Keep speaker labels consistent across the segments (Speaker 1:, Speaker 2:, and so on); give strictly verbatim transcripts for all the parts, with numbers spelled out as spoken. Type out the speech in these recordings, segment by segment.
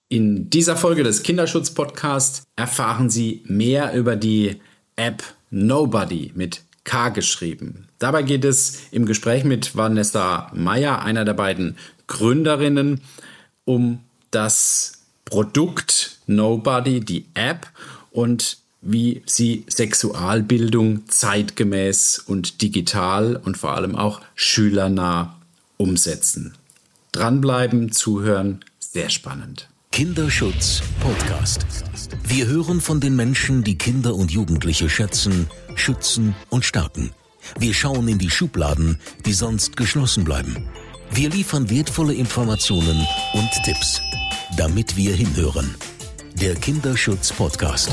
Speaker 1: In dieser Folge des Kinderschutz-Podcasts erfahren Sie mehr über die App Nobody mit K geschrieben. Dabei geht es im Gespräch mit Vanessa Meyer, einer der beiden Gründerinnen, um das Produkt Nobody, die App, und wie sie Sexualbildung zeitgemäß und digital und vor allem auch schülernah umsetzen. Dranbleiben, zuhören, sehr spannend.
Speaker 2: Kinderschutz Podcast. Wir hören von den Menschen, die Kinder und Jugendliche schätzen, schützen und stärken. Wir schauen in die Schubladen, die sonst geschlossen bleiben. Wir liefern wertvolle Informationen und Tipps, damit wir hinhören. Der Kinderschutz Podcast.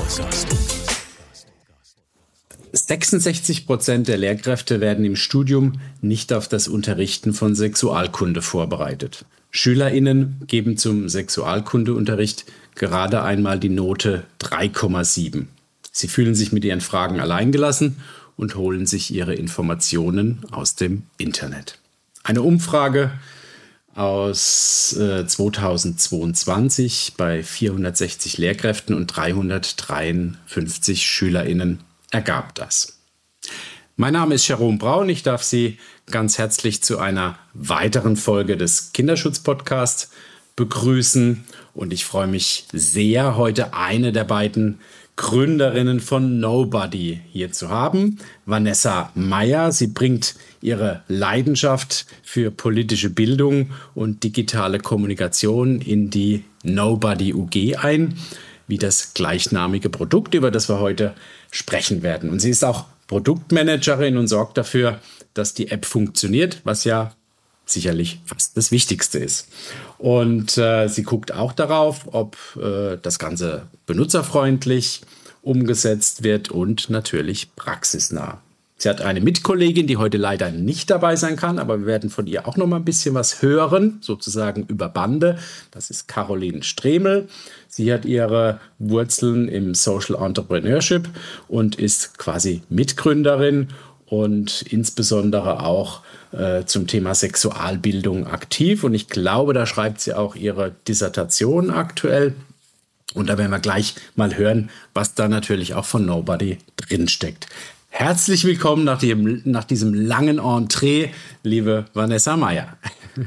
Speaker 1: sechsundsechzig Prozent der Lehrkräfte werden im Studium nicht auf das Unterrichten von Sexualkunde vorbereitet. SchülerInnen geben zum Sexualkundeunterricht gerade einmal die Note drei Komma sieben. Sie fühlen sich mit ihren Fragen alleingelassen und holen sich ihre Informationen aus dem Internet. Eine Umfrage aus äh, zweitausendzweiundzwanzig bei vierhundertsechzig Lehrkräften und dreihundertdreiundfünfzig SchülerInnen ergab das. Mein Name ist Jerome Braun. Ich darf Sie ganz herzlich zu einer weiteren Folge des Kinderschutz-Podcasts begrüßen. Und ich freue mich sehr, heute eine der beiden Gründerinnen von Nobody hier zu haben, Vanessa Meyer. Sie bringt ihre Leidenschaft für politische Bildung und digitale Kommunikation in die Nobody U G ein, wie das gleichnamige Produkt, über das wir heute sprechen werden. Und sie ist auch Produktmanagerin und sorgt dafür, dass die App funktioniert, was ja sicherlich fast das Wichtigste ist. Und äh, sie guckt auch darauf, ob äh, das Ganze benutzerfreundlich umgesetzt wird und natürlich praxisnah. Sie hat eine Mitkollegin, die heute leider nicht dabei sein kann, aber wir werden von ihr auch noch mal ein bisschen was hören, sozusagen über Bande. Das ist Caroline Stremel. Sie hat ihre Wurzeln im Social Entrepreneurship und ist quasi Mitgründerin und insbesondere auch äh, zum Thema Sexualbildung aktiv. Und ich glaube, da schreibt sie auch ihre Dissertation aktuell. Und da werden wir gleich mal hören, was da natürlich auch von Nobody drinsteckt. Herzlich willkommen nach, dem, nach diesem langen Entree, liebe Vanessa Meyer.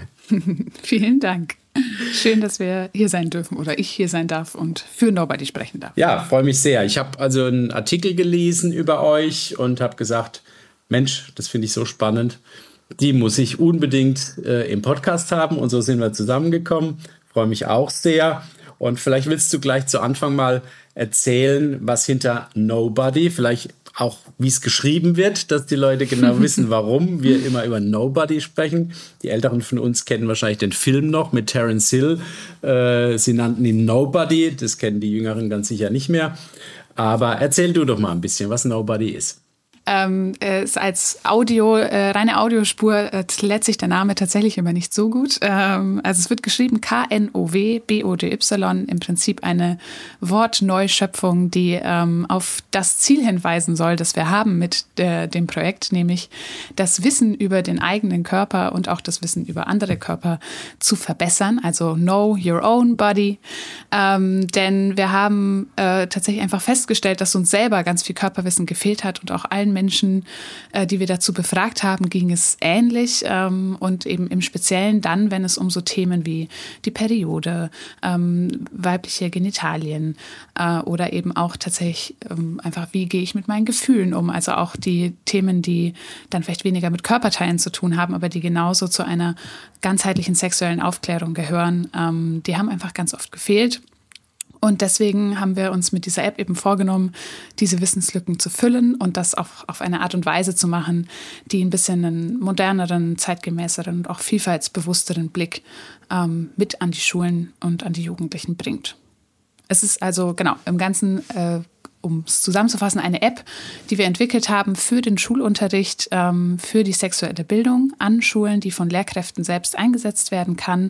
Speaker 3: Vielen Dank. Schön, dass wir hier sein dürfen oder ich hier sein darf und für Nobody sprechen darf.
Speaker 1: Ja, freue mich sehr. Ich habe also einen Artikel gelesen über euch und habe gesagt, Mensch, das finde ich so spannend. Die muss ich unbedingt äh, im Podcast haben. Und so sind wir zusammengekommen. Freue mich auch sehr. Und vielleicht willst du gleich zu Anfang mal erzählen, was hinter Nobody, vielleicht auch wie es geschrieben wird, dass die Leute genau wissen, warum wir immer über Nobody sprechen. Die Älteren von uns kennen wahrscheinlich den Film noch mit Terence Hill. Äh, sie nannten ihn Nobody. Das kennen die Jüngeren ganz sicher nicht mehr. Aber erzähl du doch mal ein bisschen, was Nobody ist.
Speaker 3: Ähm, ist als Audio, äh, reine Audiospur äh, lädt sich der Name tatsächlich immer nicht so gut. Ähm, also es wird geschrieben K N O W B O D Y, im Prinzip eine Wortneuschöpfung, die ähm, auf das Ziel hinweisen soll, das wir haben mit der, dem Projekt, nämlich das Wissen über den eigenen Körper und auch das Wissen über andere Körper zu verbessern, also Know Your Own Body. Ähm, denn wir haben äh, tatsächlich einfach festgestellt, dass uns selber ganz viel Körperwissen gefehlt hat und auch allen Menschen, äh, die wir dazu befragt haben, ging es ähnlich ähm, und eben im Speziellen dann, wenn es um so Themen wie die Periode, ähm, weibliche Genitalien äh, oder eben auch tatsächlich ähm, einfach, wie gehe ich mit meinen Gefühlen um, also auch die Themen, die dann vielleicht weniger mit Körperteilen zu tun haben, aber die genauso zu einer ganzheitlichen sexuellen Aufklärung gehören, ähm, die haben einfach ganz oft gefehlt. Und deswegen haben wir uns mit dieser App eben vorgenommen, diese Wissenslücken zu füllen und das auch auf eine Art und Weise zu machen, die ein bisschen einen moderneren, zeitgemäßeren und auch vielfaltsbewussteren Blick ähm, mit an die Schulen und an die Jugendlichen bringt. Es ist also, genau, im Ganzen, äh, um es zusammenzufassen, eine App, die wir entwickelt haben für den Schulunterricht, ähm, für die sexuelle Bildung an Schulen, die von Lehrkräften selbst eingesetzt werden kann,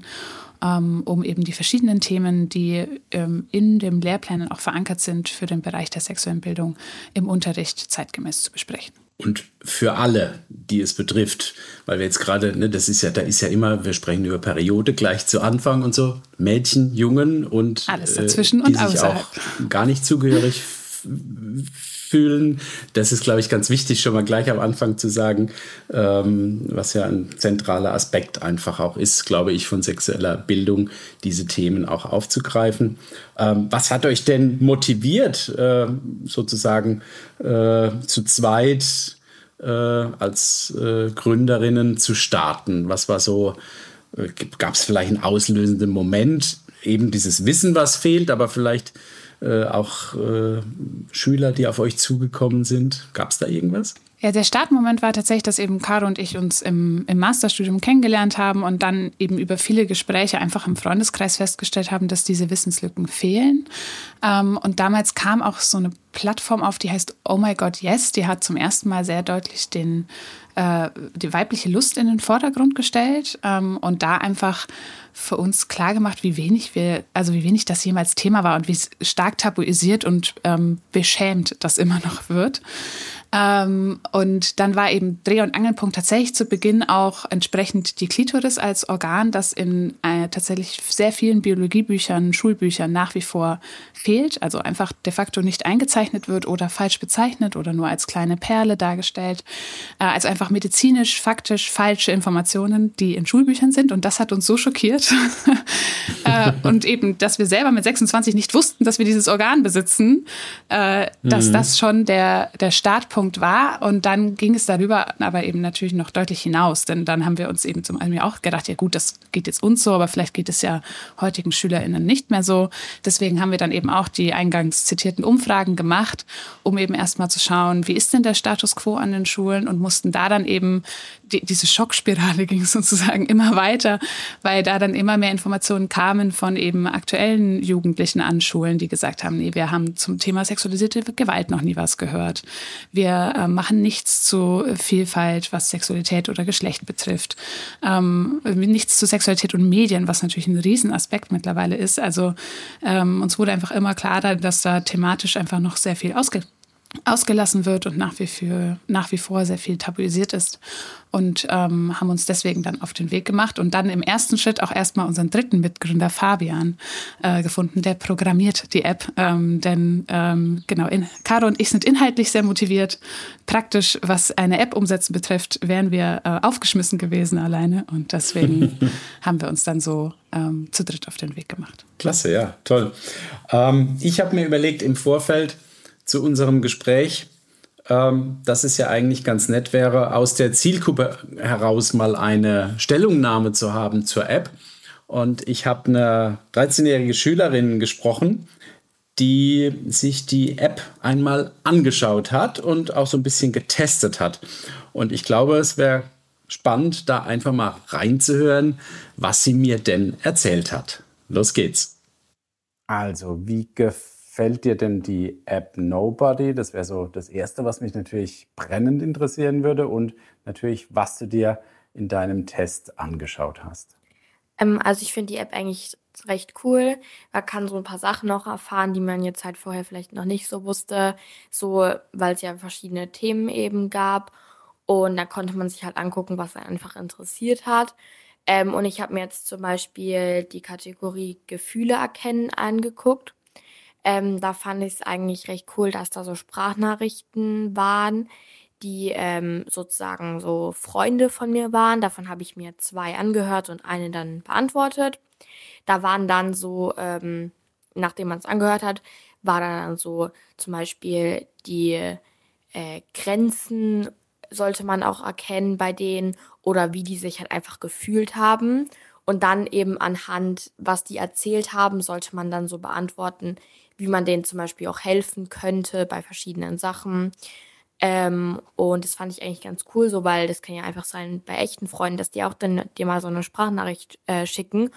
Speaker 3: um eben die verschiedenen Themen, die in den Lehrplänen auch verankert sind, für den Bereich der sexuellen Bildung im Unterricht zeitgemäß zu besprechen.
Speaker 1: und für alle, die es betrifft, weil wir jetzt gerade, ne, das ist ja, da ist ja immer, wir sprechen über Periode gleich zu Anfang und so, Mädchen, Jungen und
Speaker 3: alles dazwischen
Speaker 1: äh, die
Speaker 3: und
Speaker 1: sich
Speaker 3: außerhalb.
Speaker 1: auch gar nicht zugehörig f- fühlen. Das ist, glaube ich, ganz wichtig, schon mal gleich am Anfang zu sagen, ähm, was ja ein zentraler Aspekt einfach auch ist, glaube ich, von sexueller Bildung, diese Themen auch aufzugreifen. Ähm, was hat euch denn motiviert, äh, sozusagen äh, zu zweit äh, als äh, Gründerinnen zu starten? Was war so, äh, gab es vielleicht einen auslösenden Moment, eben dieses Wissen, was fehlt, aber vielleicht Äh, auch äh, Schüler, die auf euch zugekommen sind? Gab es da irgendwas?
Speaker 3: Ja, der Startmoment war tatsächlich, dass eben Caro und ich uns im, im Masterstudium kennengelernt haben und dann eben über viele Gespräche einfach im Freundeskreis festgestellt haben, dass diese Wissenslücken fehlen. Ähm, und damals kam auch so eine Plattform auf, die heißt Oh My God Yes. Die hat zum ersten Mal sehr deutlich den, äh, die weibliche Lust in den Vordergrund gestellt ähm, und da einfach für uns klar gemacht, wie wenig wir, also wie wenig das jemals Thema war und wie stark tabuisiert und ähm, beschämt das immer noch wird. Ähm, und dann war eben Dreh- und Angelpunkt tatsächlich zu Beginn auch entsprechend die Klitoris als Organ, das in äh, tatsächlich sehr vielen Biologiebüchern, Schulbüchern nach wie vor fehlt, also einfach de facto nicht eingezeichnet wird oder falsch bezeichnet oder nur als kleine Perle dargestellt, äh, als einfach medizinisch, faktisch falsche Informationen, die in Schulbüchern sind. Und das hat uns so schockiert. äh, und eben, dass wir selber mit sechsundzwanzig nicht wussten, dass wir dieses Organ besitzen, äh, dass mhm. das schon der, der Startpunkt war. Und dann ging es darüber aber eben natürlich noch deutlich hinaus. Denn dann haben wir uns eben zum einen auch gedacht, ja gut, das geht jetzt uns so, aber vielleicht geht es ja heutigen SchülerInnen nicht mehr so. Deswegen haben wir dann eben auch die eingangs zitierten Umfragen gemacht, um eben erstmal zu schauen, wie ist denn der Status quo an den Schulen, und mussten da dann eben, die, diese Schockspirale ging sozusagen immer weiter, weil da dann immer mehr Informationen kamen von eben aktuellen Jugendlichen an Schulen, die gesagt haben, nee, wir haben zum Thema sexualisierte Gewalt noch nie was gehört. Wir äh, machen nichts zu Vielfalt, was Sexualität oder Geschlecht betrifft. Ähm, nichts zu Sexualität und Medien, was natürlich ein Riesenaspekt mittlerweile ist. Also ähm, uns wurde einfach immer klarer, dass da thematisch einfach noch sehr viel ausge ausgelassen wird und nach wie, für, nach wie vor sehr viel tabuisiert ist. Und ähm, haben uns deswegen dann auf den Weg gemacht und dann im ersten Schritt auch erstmal unseren dritten Mitgründer Fabian äh, gefunden, der programmiert die App. Ähm, denn ähm, genau, in, Caro und ich sind inhaltlich sehr motiviert. Praktisch, was eine App umsetzen betrifft, wären wir äh, aufgeschmissen gewesen alleine. Und deswegen haben wir uns dann so ähm, zu dritt auf den Weg gemacht.
Speaker 1: Klasse, ja, toll. Ähm, ich habe mir überlegt im Vorfeld zu unserem Gespräch, ähm, dass es ja eigentlich ganz nett wäre, aus der Zielgruppe heraus mal eine Stellungnahme zu haben zur App. Und ich habe eine dreizehnjährige Schülerin gesprochen, die sich die App einmal angeschaut hat und auch so ein bisschen getestet hat. Und ich glaube, es wäre spannend, da einfach mal reinzuhören, was sie mir denn erzählt hat. Los geht's.
Speaker 4: Also, wie gefällt Fällt dir denn die App Nobody? Das wäre so das Erste, was mich natürlich brennend interessieren würde. Und natürlich, was du dir in deinem Test angeschaut hast.
Speaker 5: Ähm, also ich finde die App eigentlich recht cool. Man kann so ein paar Sachen noch erfahren, die man jetzt halt vorher vielleicht noch nicht so wusste. So, weil es ja verschiedene Themen eben gab. Und da konnte man sich halt angucken, was einen einfach interessiert hat. Ähm, und ich habe mir jetzt zum Beispiel die Kategorie Gefühle erkennen angeguckt. Ähm, da fand ich es eigentlich recht cool, dass da so Sprachnachrichten waren, die ähm, sozusagen so Freunde von mir waren. Davon habe ich mir zwei angehört und eine dann beantwortet. Da waren dann so, ähm, nachdem man es angehört hat, war dann so zum Beispiel die äh, Grenzen sollte man auch erkennen bei denen oder wie die sich halt einfach gefühlt haben. Und dann eben anhand, was die erzählt haben, sollte man dann so beantworten, wie man denen zum Beispiel auch helfen könnte bei verschiedenen Sachen. Ähm, und das fand ich eigentlich ganz cool, so, weil das kann ja einfach sein bei echten Freunden, dass die auch dann dir mal so eine Sprachnachricht äh, schicken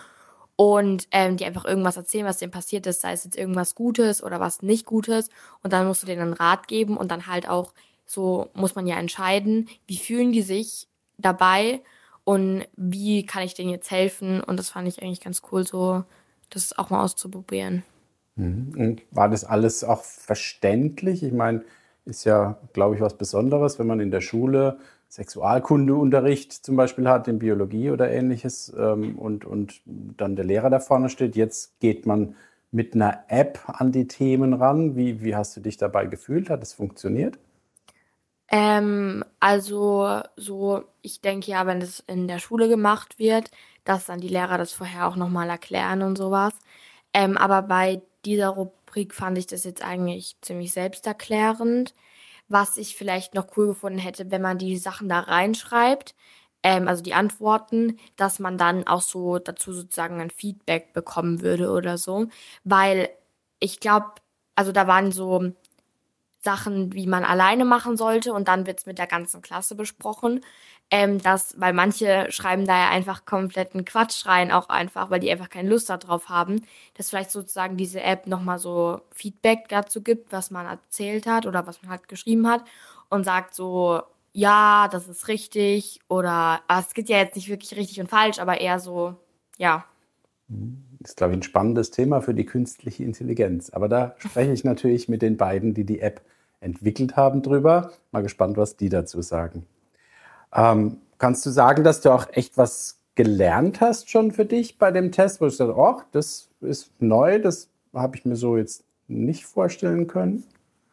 Speaker 5: und ähm, die einfach irgendwas erzählen, was denen passiert ist, sei es jetzt irgendwas Gutes oder was nicht Gutes. Und dann musst du denen einen Rat geben und dann halt auch so muss man ja entscheiden, wie fühlen die sich dabei und wie kann ich denen jetzt helfen. Und das fand ich eigentlich ganz cool, so das auch mal auszuprobieren.
Speaker 4: Und war das alles auch verständlich? Ich meine, ist ja, glaube ich, was Besonderes, wenn man in der Schule Sexualkundeunterricht zum Beispiel hat, in Biologie oder ähnliches, ähm, und, und dann der Lehrer da vorne steht. Jetzt geht man mit einer App an die Themen ran. Wie, wie hast du dich dabei gefühlt? Hat es funktioniert?
Speaker 5: Ähm, also so, ich denke ja, wenn es in der Schule gemacht wird, dass dann die Lehrer das vorher auch nochmal erklären und sowas. Ähm, aber bei dieser Rubrik fand ich das jetzt eigentlich ziemlich selbsterklärend. Was ich vielleicht noch cool gefunden hätte, wenn man die Sachen da reinschreibt, ähm, also die Antworten, dass man dann auch so dazu sozusagen ein Feedback bekommen würde oder so. Weil ich glaube, also da waren so Sachen, wie man alleine machen sollte und dann wird's mit der ganzen Klasse besprochen. Ähm, das, weil manche schreiben da ja einfach kompletten Quatsch rein, auch einfach, weil die einfach keine Lust darauf haben, dass vielleicht sozusagen diese App nochmal so Feedback dazu gibt, was man erzählt hat oder was man halt geschrieben hat und sagt so, ja, das ist richtig oder ah, es gibt ja jetzt nicht wirklich richtig und falsch, aber eher so, ja.
Speaker 4: Das ist, glaube ich, ein spannendes Thema für die künstliche Intelligenz. Aber da spreche ich natürlich mit den beiden, die die App entwickelt haben, drüber. Mal gespannt, was die dazu sagen. Ähm, kannst du sagen, dass du auch echt was gelernt hast schon für dich bei dem Test, wo du sagst, oh, das ist neu, das habe ich mir so jetzt nicht vorstellen können?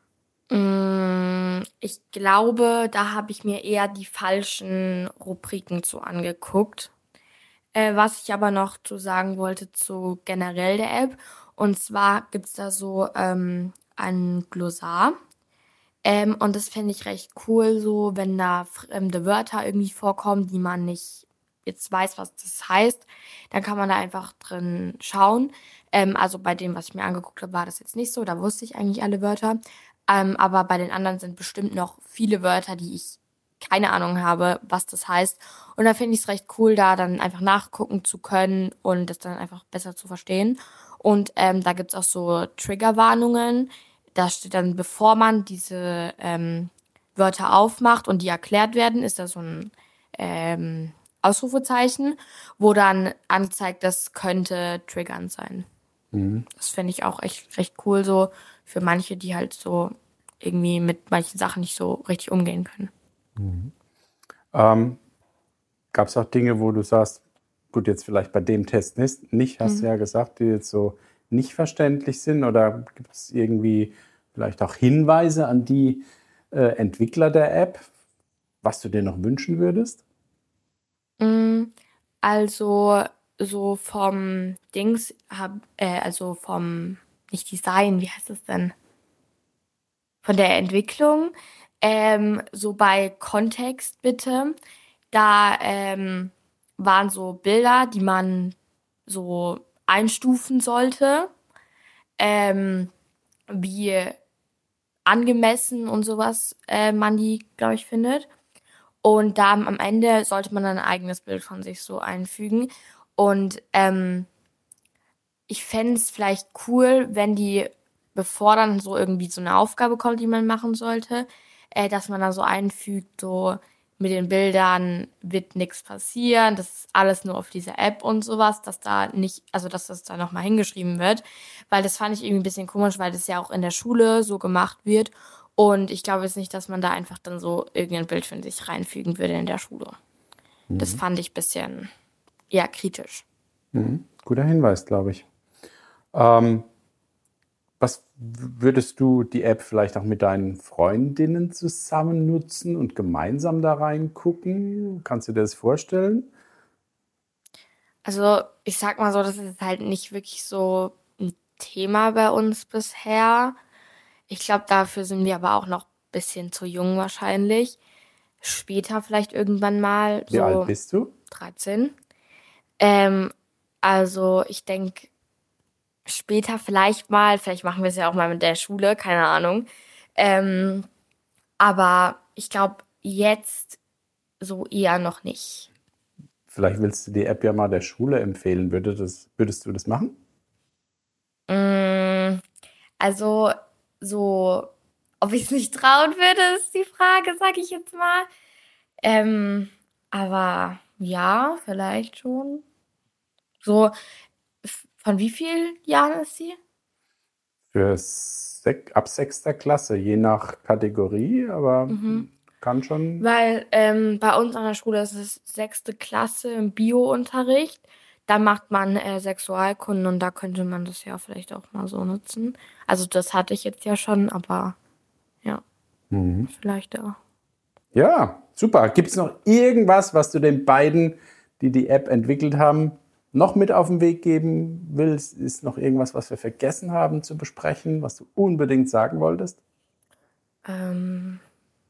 Speaker 5: Mm, Ich glaube, da habe ich mir eher die falschen Rubriken zu angeguckt. Äh, was ich aber noch zu sagen wollte zu generell der App. Und zwar gibt's da so ähm, ein Glossar. Ähm, und das finde ich recht cool, so wenn da fremde Wörter irgendwie vorkommen, die man nicht jetzt weiß, was das heißt, dann kann man da einfach drin schauen. Ähm, also bei dem, was ich mir angeguckt habe, war das jetzt nicht so. Da wusste ich eigentlich alle Wörter. Ähm, aber bei den anderen sind bestimmt noch viele Wörter, die ich keine Ahnung habe, was das heißt. Und da finde ich es recht cool, da dann einfach nachgucken zu können und das dann einfach besser zu verstehen. Und ähm, da gibt's auch so Triggerwarnungen. Da steht dann, bevor man diese ähm, Wörter aufmacht und die erklärt werden, ist da so ein ähm, Ausrufezeichen, wo dann anzeigt, das könnte triggernd sein. Das finde ich auch echt recht cool so für manche, die halt so irgendwie mit manchen Sachen nicht so richtig umgehen können.
Speaker 4: Ähm, Gab es auch Dinge, wo du sagst, gut, jetzt vielleicht bei dem Test nicht, nicht hast du ja gesagt, die jetzt so nicht verständlich sind? Oder gibt es irgendwie vielleicht auch Hinweise an die äh, Entwickler der App, was du dir noch wünschen würdest?
Speaker 5: Mm, Also so vom Dings, hab, äh, also vom, nicht Design, wie heißt es denn? Von der Entwicklung, ähm, so bei Kontext bitte, da ähm, waren so Bilder, die man so einstufen sollte, ähm, wie angemessen und sowas äh, man die, glaube ich, findet. Und da am Ende sollte man dann ein eigenes Bild von sich so einfügen. Und ähm, ich fände es vielleicht cool, wenn die, bevor dann so irgendwie so eine Aufgabe kommt, die man machen sollte, äh, dass man dann so einfügt, so mit den Bildern wird nichts passieren, das ist alles nur auf dieser App und sowas, dass da nicht, also dass das da nochmal hingeschrieben wird, weil das fand ich irgendwie ein bisschen komisch, weil das ja auch in der Schule so gemacht wird und ich glaube jetzt nicht, dass man da einfach dann so irgendein Bild von sich reinfügen würde in der Schule. Das fand ich ein bisschen eher kritisch.
Speaker 4: Guter Hinweis, glaube ich. Ähm, was würdest du die App vielleicht auch mit deinen Freundinnen zusammen nutzen und gemeinsam da reingucken? Kannst du dir das vorstellen?
Speaker 5: Also, ich sag mal so, das ist halt nicht wirklich so ein Thema bei uns bisher. Ich glaube, dafür sind wir aber auch noch ein bisschen zu jung wahrscheinlich. Später vielleicht irgendwann mal,
Speaker 4: Wie alt
Speaker 5: so
Speaker 4: bist du?
Speaker 5: dreizehn. Ähm, also ich denke, später vielleicht mal, vielleicht machen wir es ja auch mal mit der Schule, keine Ahnung. Ähm, aber ich glaube, jetzt so eher noch nicht.
Speaker 4: Vielleicht willst du die App ja mal der Schule empfehlen. Würde das, würdest du das machen?
Speaker 5: Mm, Also, so, ob ich es mich trauen würde, ist die Frage, sag ich jetzt mal. Ähm, aber ja, vielleicht schon. So, f- von wie vielen Jahren ist sie?
Speaker 4: Fürs sek- ab sechster Klasse, je nach Kategorie, aber mhm. kann schon.
Speaker 5: Weil ähm, bei uns an der Schule ist es sechste Klasse im Bio-Unterricht. Da macht man äh, Sexualkunde und da könnte man das ja vielleicht auch mal so nutzen. Also das hatte ich jetzt ja schon, aber ja, mhm. vielleicht auch.
Speaker 4: Ja, super. Gibt es noch irgendwas, was du den beiden, die die App entwickelt haben, noch mit auf den Weg geben willst? Ist noch irgendwas, was wir vergessen haben zu besprechen, was du unbedingt sagen wolltest?
Speaker 5: Ähm,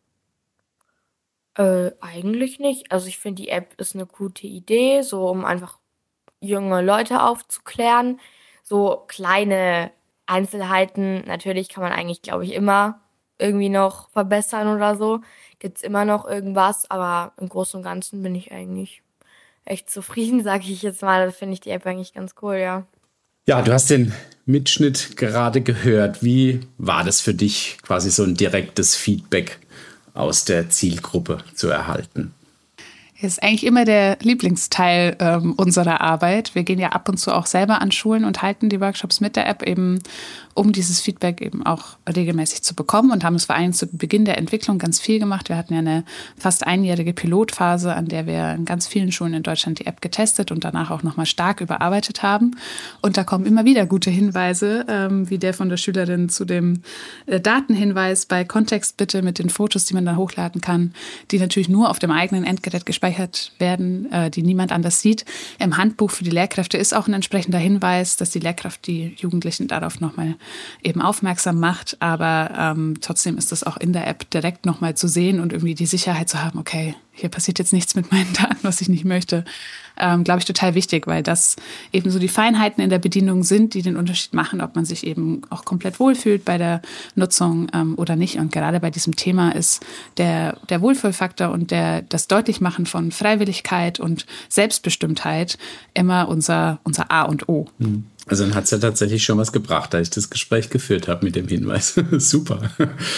Speaker 5: äh, eigentlich nicht. Also ich finde, die App ist eine gute Idee, so um einfach junge Leute aufzuklären. So kleine Einzelheiten, natürlich kann man eigentlich, glaube ich, immer irgendwie noch verbessern oder so. Gibt's immer noch irgendwas, aber im Großen und Ganzen bin ich eigentlich echt zufrieden, sage ich jetzt mal. Das finde ich die App eigentlich ganz cool, ja.
Speaker 1: Ja, du hast den Mitschnitt gerade gehört. Wie war das für dich, quasi so ein direktes Feedback aus der Zielgruppe zu erhalten?
Speaker 3: Das ist eigentlich immer der Lieblingsteil ähm, unserer Arbeit. Wir gehen ja ab und zu auch selber an Schulen und halten die Workshops mit der App eben, um dieses Feedback eben auch regelmäßig zu bekommen und haben es vor allem zu Beginn der Entwicklung ganz viel gemacht. Wir hatten ja eine fast einjährige Pilotphase, an der wir in ganz vielen Schulen in Deutschland die App getestet und danach auch nochmal stark überarbeitet haben. Und da kommen immer wieder gute Hinweise, ähm, wie der von der Schülerin zu dem äh, Datenhinweis bei Kontext bitte mit den Fotos, die man dann hochladen kann, die natürlich nur auf dem eigenen Endgerät gespeichert werden, äh, die niemand anders sieht. Im Handbuch für die Lehrkräfte ist auch ein entsprechender Hinweis, dass die Lehrkraft die Jugendlichen darauf nochmal eben aufmerksam macht, aber ähm, trotzdem ist das auch in der App direkt nochmal zu sehen und irgendwie die Sicherheit zu haben, okay, hier passiert jetzt nichts mit meinen Daten, was ich nicht möchte, ähm, glaube ich, total wichtig, weil das eben so die Feinheiten in der Bedienung sind, die den Unterschied machen, ob man sich eben auch komplett wohlfühlt bei der Nutzung ähm, oder nicht. Und gerade bei diesem Thema ist der, der Wohlfühlfaktor und der, das Deutlichmachen von Freiwilligkeit und Selbstbestimmtheit immer unser, unser A und O.
Speaker 1: Mhm. Also dann hat es ja tatsächlich schon was gebracht, da ich das Gespräch geführt habe mit dem Hinweis. Super.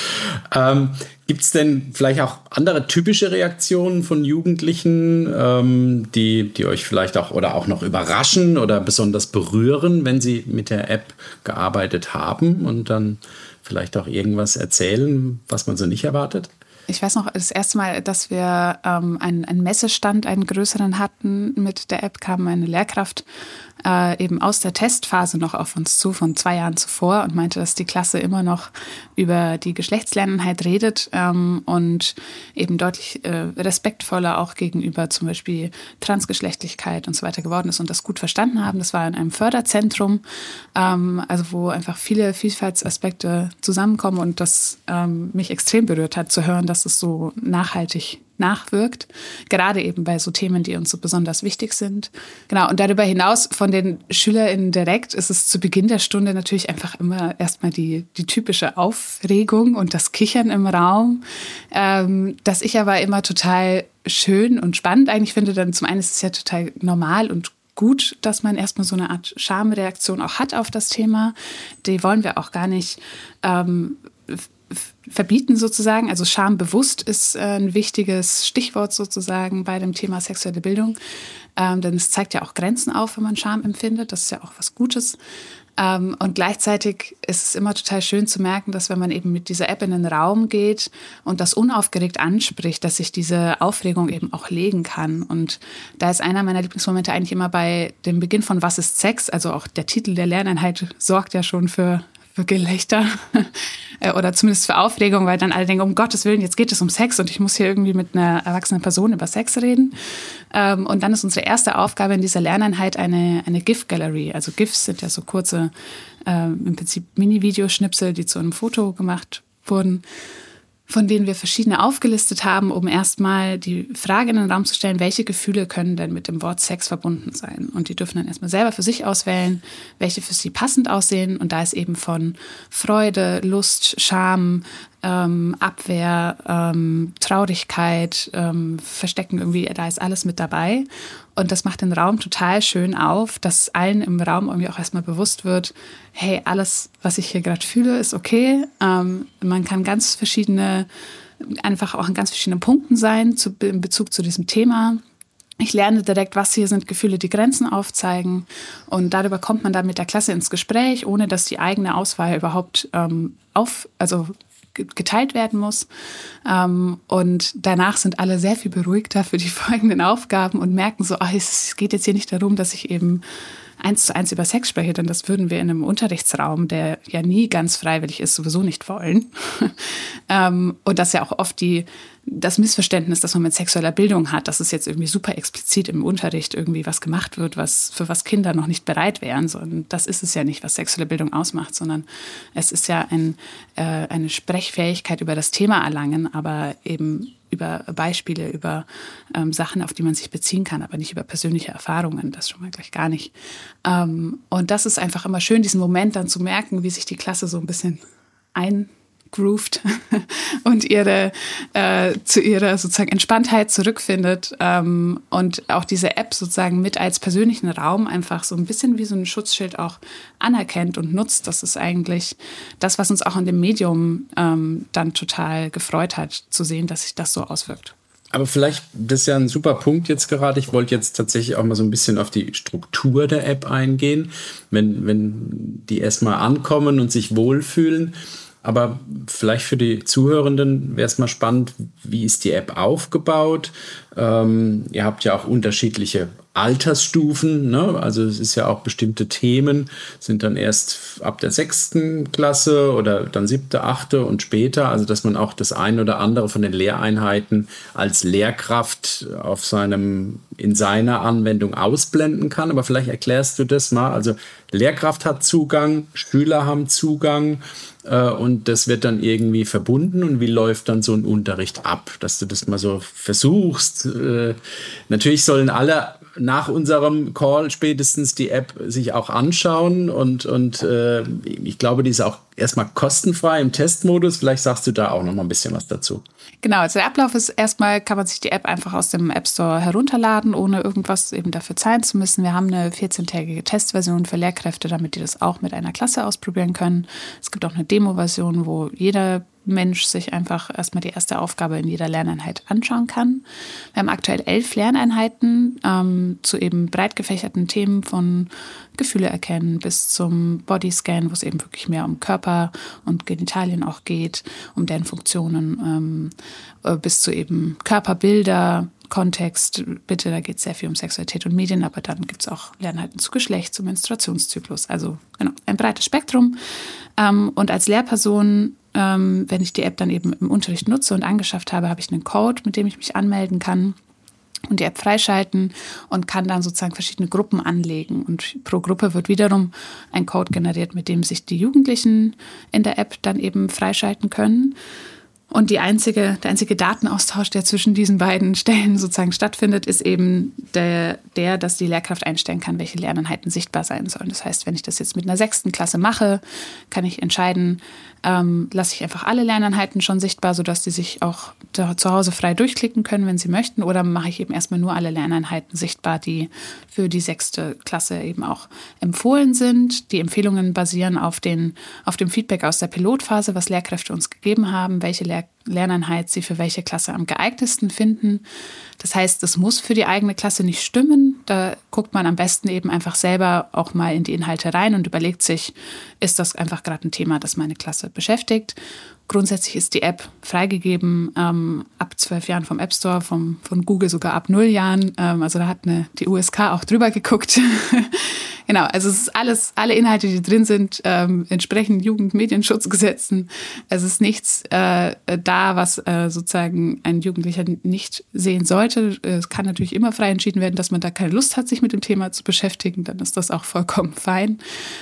Speaker 1: Ähm, gibt es denn vielleicht auch andere typische Reaktionen von Jugendlichen, ähm, die, die euch vielleicht auch oder auch noch überraschen oder besonders berühren, wenn sie mit der App gearbeitet haben und dann vielleicht auch irgendwas erzählen, was man so nicht erwartet?
Speaker 3: Ich weiß noch, das erste Mal, dass wir ähm, einen, einen Messestand, einen größeren hatten mit der App, kam eine Lehrkraft äh, eben aus der Testphase noch auf uns zu, von zwei Jahren zuvor und meinte, dass die Klasse immer noch über die Geschlechtslerneinheit redet ähm, und eben deutlich äh, respektvoller auch gegenüber zum Beispiel Transgeschlechtlichkeit und so weiter geworden ist und das gut verstanden haben. Das war in einem Förderzentrum, ähm, also wo einfach viele Vielfaltsaspekte zusammenkommen und das ähm, mich extrem berührt hat, zu hören, dass es so nachhaltig nachwirkt, gerade eben bei so Themen, die uns so besonders wichtig sind. Genau, und darüber hinaus von den SchülerInnen direkt ist es zu Beginn der Stunde natürlich einfach immer erstmal die, die typische Aufregung und das Kichern im Raum, ähm, das ich aber immer total schön und spannend eigentlich finde. Dann zum einen ist es ja total normal und gut, dass man erstmal so eine Art Schamreaktion auch hat auf das Thema. Die wollen wir auch gar nicht ähm, verbieten sozusagen. Also schambewusst ist ein wichtiges Stichwort sozusagen bei dem Thema sexuelle Bildung. Ähm, denn es zeigt ja auch Grenzen auf, wenn man Scham empfindet. Das ist ja auch was Gutes. Ähm, und gleichzeitig ist es immer total schön zu merken, dass wenn man eben mit dieser App in den Raum geht und das unaufgeregt anspricht, dass sich diese Aufregung eben auch legen kann. Und da ist einer meiner Lieblingsmomente eigentlich immer bei dem Beginn von Was ist Sex? Also auch der Titel der Lerneinheit sorgt ja schon für für Gelächter oder zumindest für Aufregung, weil dann alle denken, um Gottes Willen, jetzt geht es um Sex und ich muss hier irgendwie mit einer erwachsenen Person über Sex reden. Und dann ist unsere erste Aufgabe in dieser Lerneinheit eine, eine GIF-Gallery. Also GIFs sind ja so kurze, im Prinzip Mini-Videoschnipsel, die zu einem Foto gemacht wurden, von denen wir verschiedene aufgelistet haben, um erstmal die Frage in den Raum zu stellen, welche Gefühle können denn mit dem Wort Sex verbunden sein? Und die dürfen dann erstmal selber für sich auswählen, welche für sie passend aussehen. Und da ist eben von Freude, Lust, Scham, ähm, Abwehr, ähm, Traurigkeit, ähm, Verstecken irgendwie, da ist alles mit dabei. Und das macht den Raum total schön auf, dass allen im Raum irgendwie auch erstmal bewusst wird, hey, alles, was ich hier gerade fühle, ist okay. Ähm, man kann ganz verschiedene, einfach auch an ganz verschiedenen Punkten sein zu, in Bezug zu diesem Thema. Ich lerne direkt, was hier sind Gefühle, die Grenzen aufzeigen. Und darüber kommt man dann mit der Klasse ins Gespräch, ohne dass die eigene Auswahl überhaupt ähm, auf, also geteilt werden muss. Ähm, und danach sind alle sehr viel beruhigter für die folgenden Aufgaben und merken so, ach, es geht jetzt hier nicht darum, dass ich eben eins zu eins über Sex spreche, denn das würden wir in einem Unterrichtsraum, der ja nie ganz freiwillig ist, sowieso nicht wollen. ähm, und das ja auch oft die, das Missverständnis, das man mit sexueller Bildung hat, dass es jetzt irgendwie super explizit im Unterricht irgendwie was gemacht wird, was für was Kinder noch nicht bereit wären. So, und das ist es ja nicht, was sexuelle Bildung ausmacht, sondern es ist ja ein, äh, eine Sprechfähigkeit über das Thema erlangen, aber eben über Beispiele, über ähm, Sachen, auf die man sich beziehen kann, aber nicht über persönliche Erfahrungen, das schon mal gleich gar nicht. Ähm, und das ist einfach immer schön, diesen Moment dann zu merken, wie sich die Klasse so ein bisschen eingroovt und ihre, äh, zu ihrer sozusagen Entspanntheit zurückfindet ähm, und auch diese App sozusagen mit als persönlichen Raum einfach so ein bisschen wie so ein Schutzschild auch anerkennt und nutzt. Das ist eigentlich das, was uns auch in dem Medium ähm, dann total gefreut hat, zu sehen, dass sich das so auswirkt.
Speaker 1: Aber vielleicht, das ist ja ein super Punkt jetzt gerade. Ich wollte jetzt tatsächlich auch mal so ein bisschen auf die Struktur der App eingehen, wenn, wenn die erstmal ankommen und sich wohlfühlen. Aber vielleicht für die Zuhörenden wäre es mal spannend, wie ist die App aufgebaut? Ähm, ihr habt ja auch unterschiedliche Altersstufen, ne? Also es ist ja auch bestimmte Themen, sind dann erst ab der sechsten Klasse oder dann siebte, achte und später. Also dass man auch das ein oder andere von den Lehreinheiten als Lehrkraft auf seinem, in seiner Anwendung ausblenden kann. Aber vielleicht erklärst du das mal. Also Lehrkraft hat Zugang, Schüler haben Zugang. Und das wird dann irgendwie verbunden. Und wie läuft dann so ein Unterricht ab, dass du das mal so versuchst? Äh, natürlich sollen alle nach unserem Call spätestens die App sich auch anschauen. Und, und äh, ich glaube, die ist auch erstmal kostenfrei im Testmodus. Vielleicht sagst du da auch noch mal ein bisschen was dazu.
Speaker 3: Genau, also der Ablauf ist erstmal, kann man sich die App einfach aus dem App Store herunterladen, ohne irgendwas eben dafür zahlen zu müssen. Wir haben eine vierzehntägige Testversion für Lehrkräfte, damit die das auch mit einer Klasse ausprobieren können. Es gibt auch eine Demo-Version, wo jeder Mensch sich einfach erstmal die erste Aufgabe in jeder Lerneinheit anschauen kann. Wir haben aktuell elf Lerneinheiten ähm, zu eben breit gefächerten Themen von Gefühle erkennen bis zum Bodyscan, wo es eben wirklich mehr um Körper und Genitalien auch geht, um deren Funktionen, ähm, bis zu eben Körperbilder, Kontext, bitte, da geht es sehr viel um Sexualität und Medien, aber dann gibt es auch Lerneinheiten zu Geschlecht, zum Menstruationszyklus, also genau, ein breites Spektrum. Ähm, und als Lehrperson, ähm, wenn ich die App dann eben im Unterricht nutze und angeschafft habe, habe ich einen Code, mit dem ich mich anmelden kann und die App freischalten und kann dann sozusagen verschiedene Gruppen anlegen. Und pro Gruppe wird wiederum ein Code generiert, mit dem sich die Jugendlichen in der App dann eben freischalten können. Und die einzige, der einzige Datenaustausch, der zwischen diesen beiden Stellen sozusagen stattfindet, ist eben der, der, dass die Lehrkraft einstellen kann, welche Lerneinheiten sichtbar sein sollen. Das heißt, wenn ich das jetzt mit einer sechsten Klasse mache, kann ich entscheiden, ähm, lasse ich einfach alle Lerneinheiten schon sichtbar, sodass die sich auch da, zu Hause frei durchklicken können, wenn sie möchten, oder mache ich eben erstmal nur alle Lerneinheiten sichtbar, die für die sechste Klasse eben auch empfohlen sind. Die Empfehlungen basieren auf, den, auf dem Feedback aus der Pilotphase, was Lehrkräfte uns gegeben haben, welche Lehr- Lerneinheit sie für welche Klasse am geeignetsten finden. Das heißt, es muss für die eigene Klasse nicht stimmen. Da guckt man am besten eben einfach selber auch mal in die Inhalte rein und überlegt sich, ist das einfach gerade ein Thema, das meine Klasse beschäftigt. Grundsätzlich ist die App freigegeben ähm, ab zwölf Jahren vom App Store, vom, von Google sogar ab null Jahren. Ähm, also da hat eine, die U S K auch drüber geguckt. Genau, also es ist alles, alle Inhalte, die drin sind, ähm, entsprechen Jugendmedienschutzgesetzen. Es ist nichts äh, da, was äh, sozusagen ein Jugendlicher nicht sehen sollte. Es kann natürlich immer frei entschieden werden, dass man da keine Lust hat, sich mit dem Thema zu beschäftigen. Dann ist das auch vollkommen fein.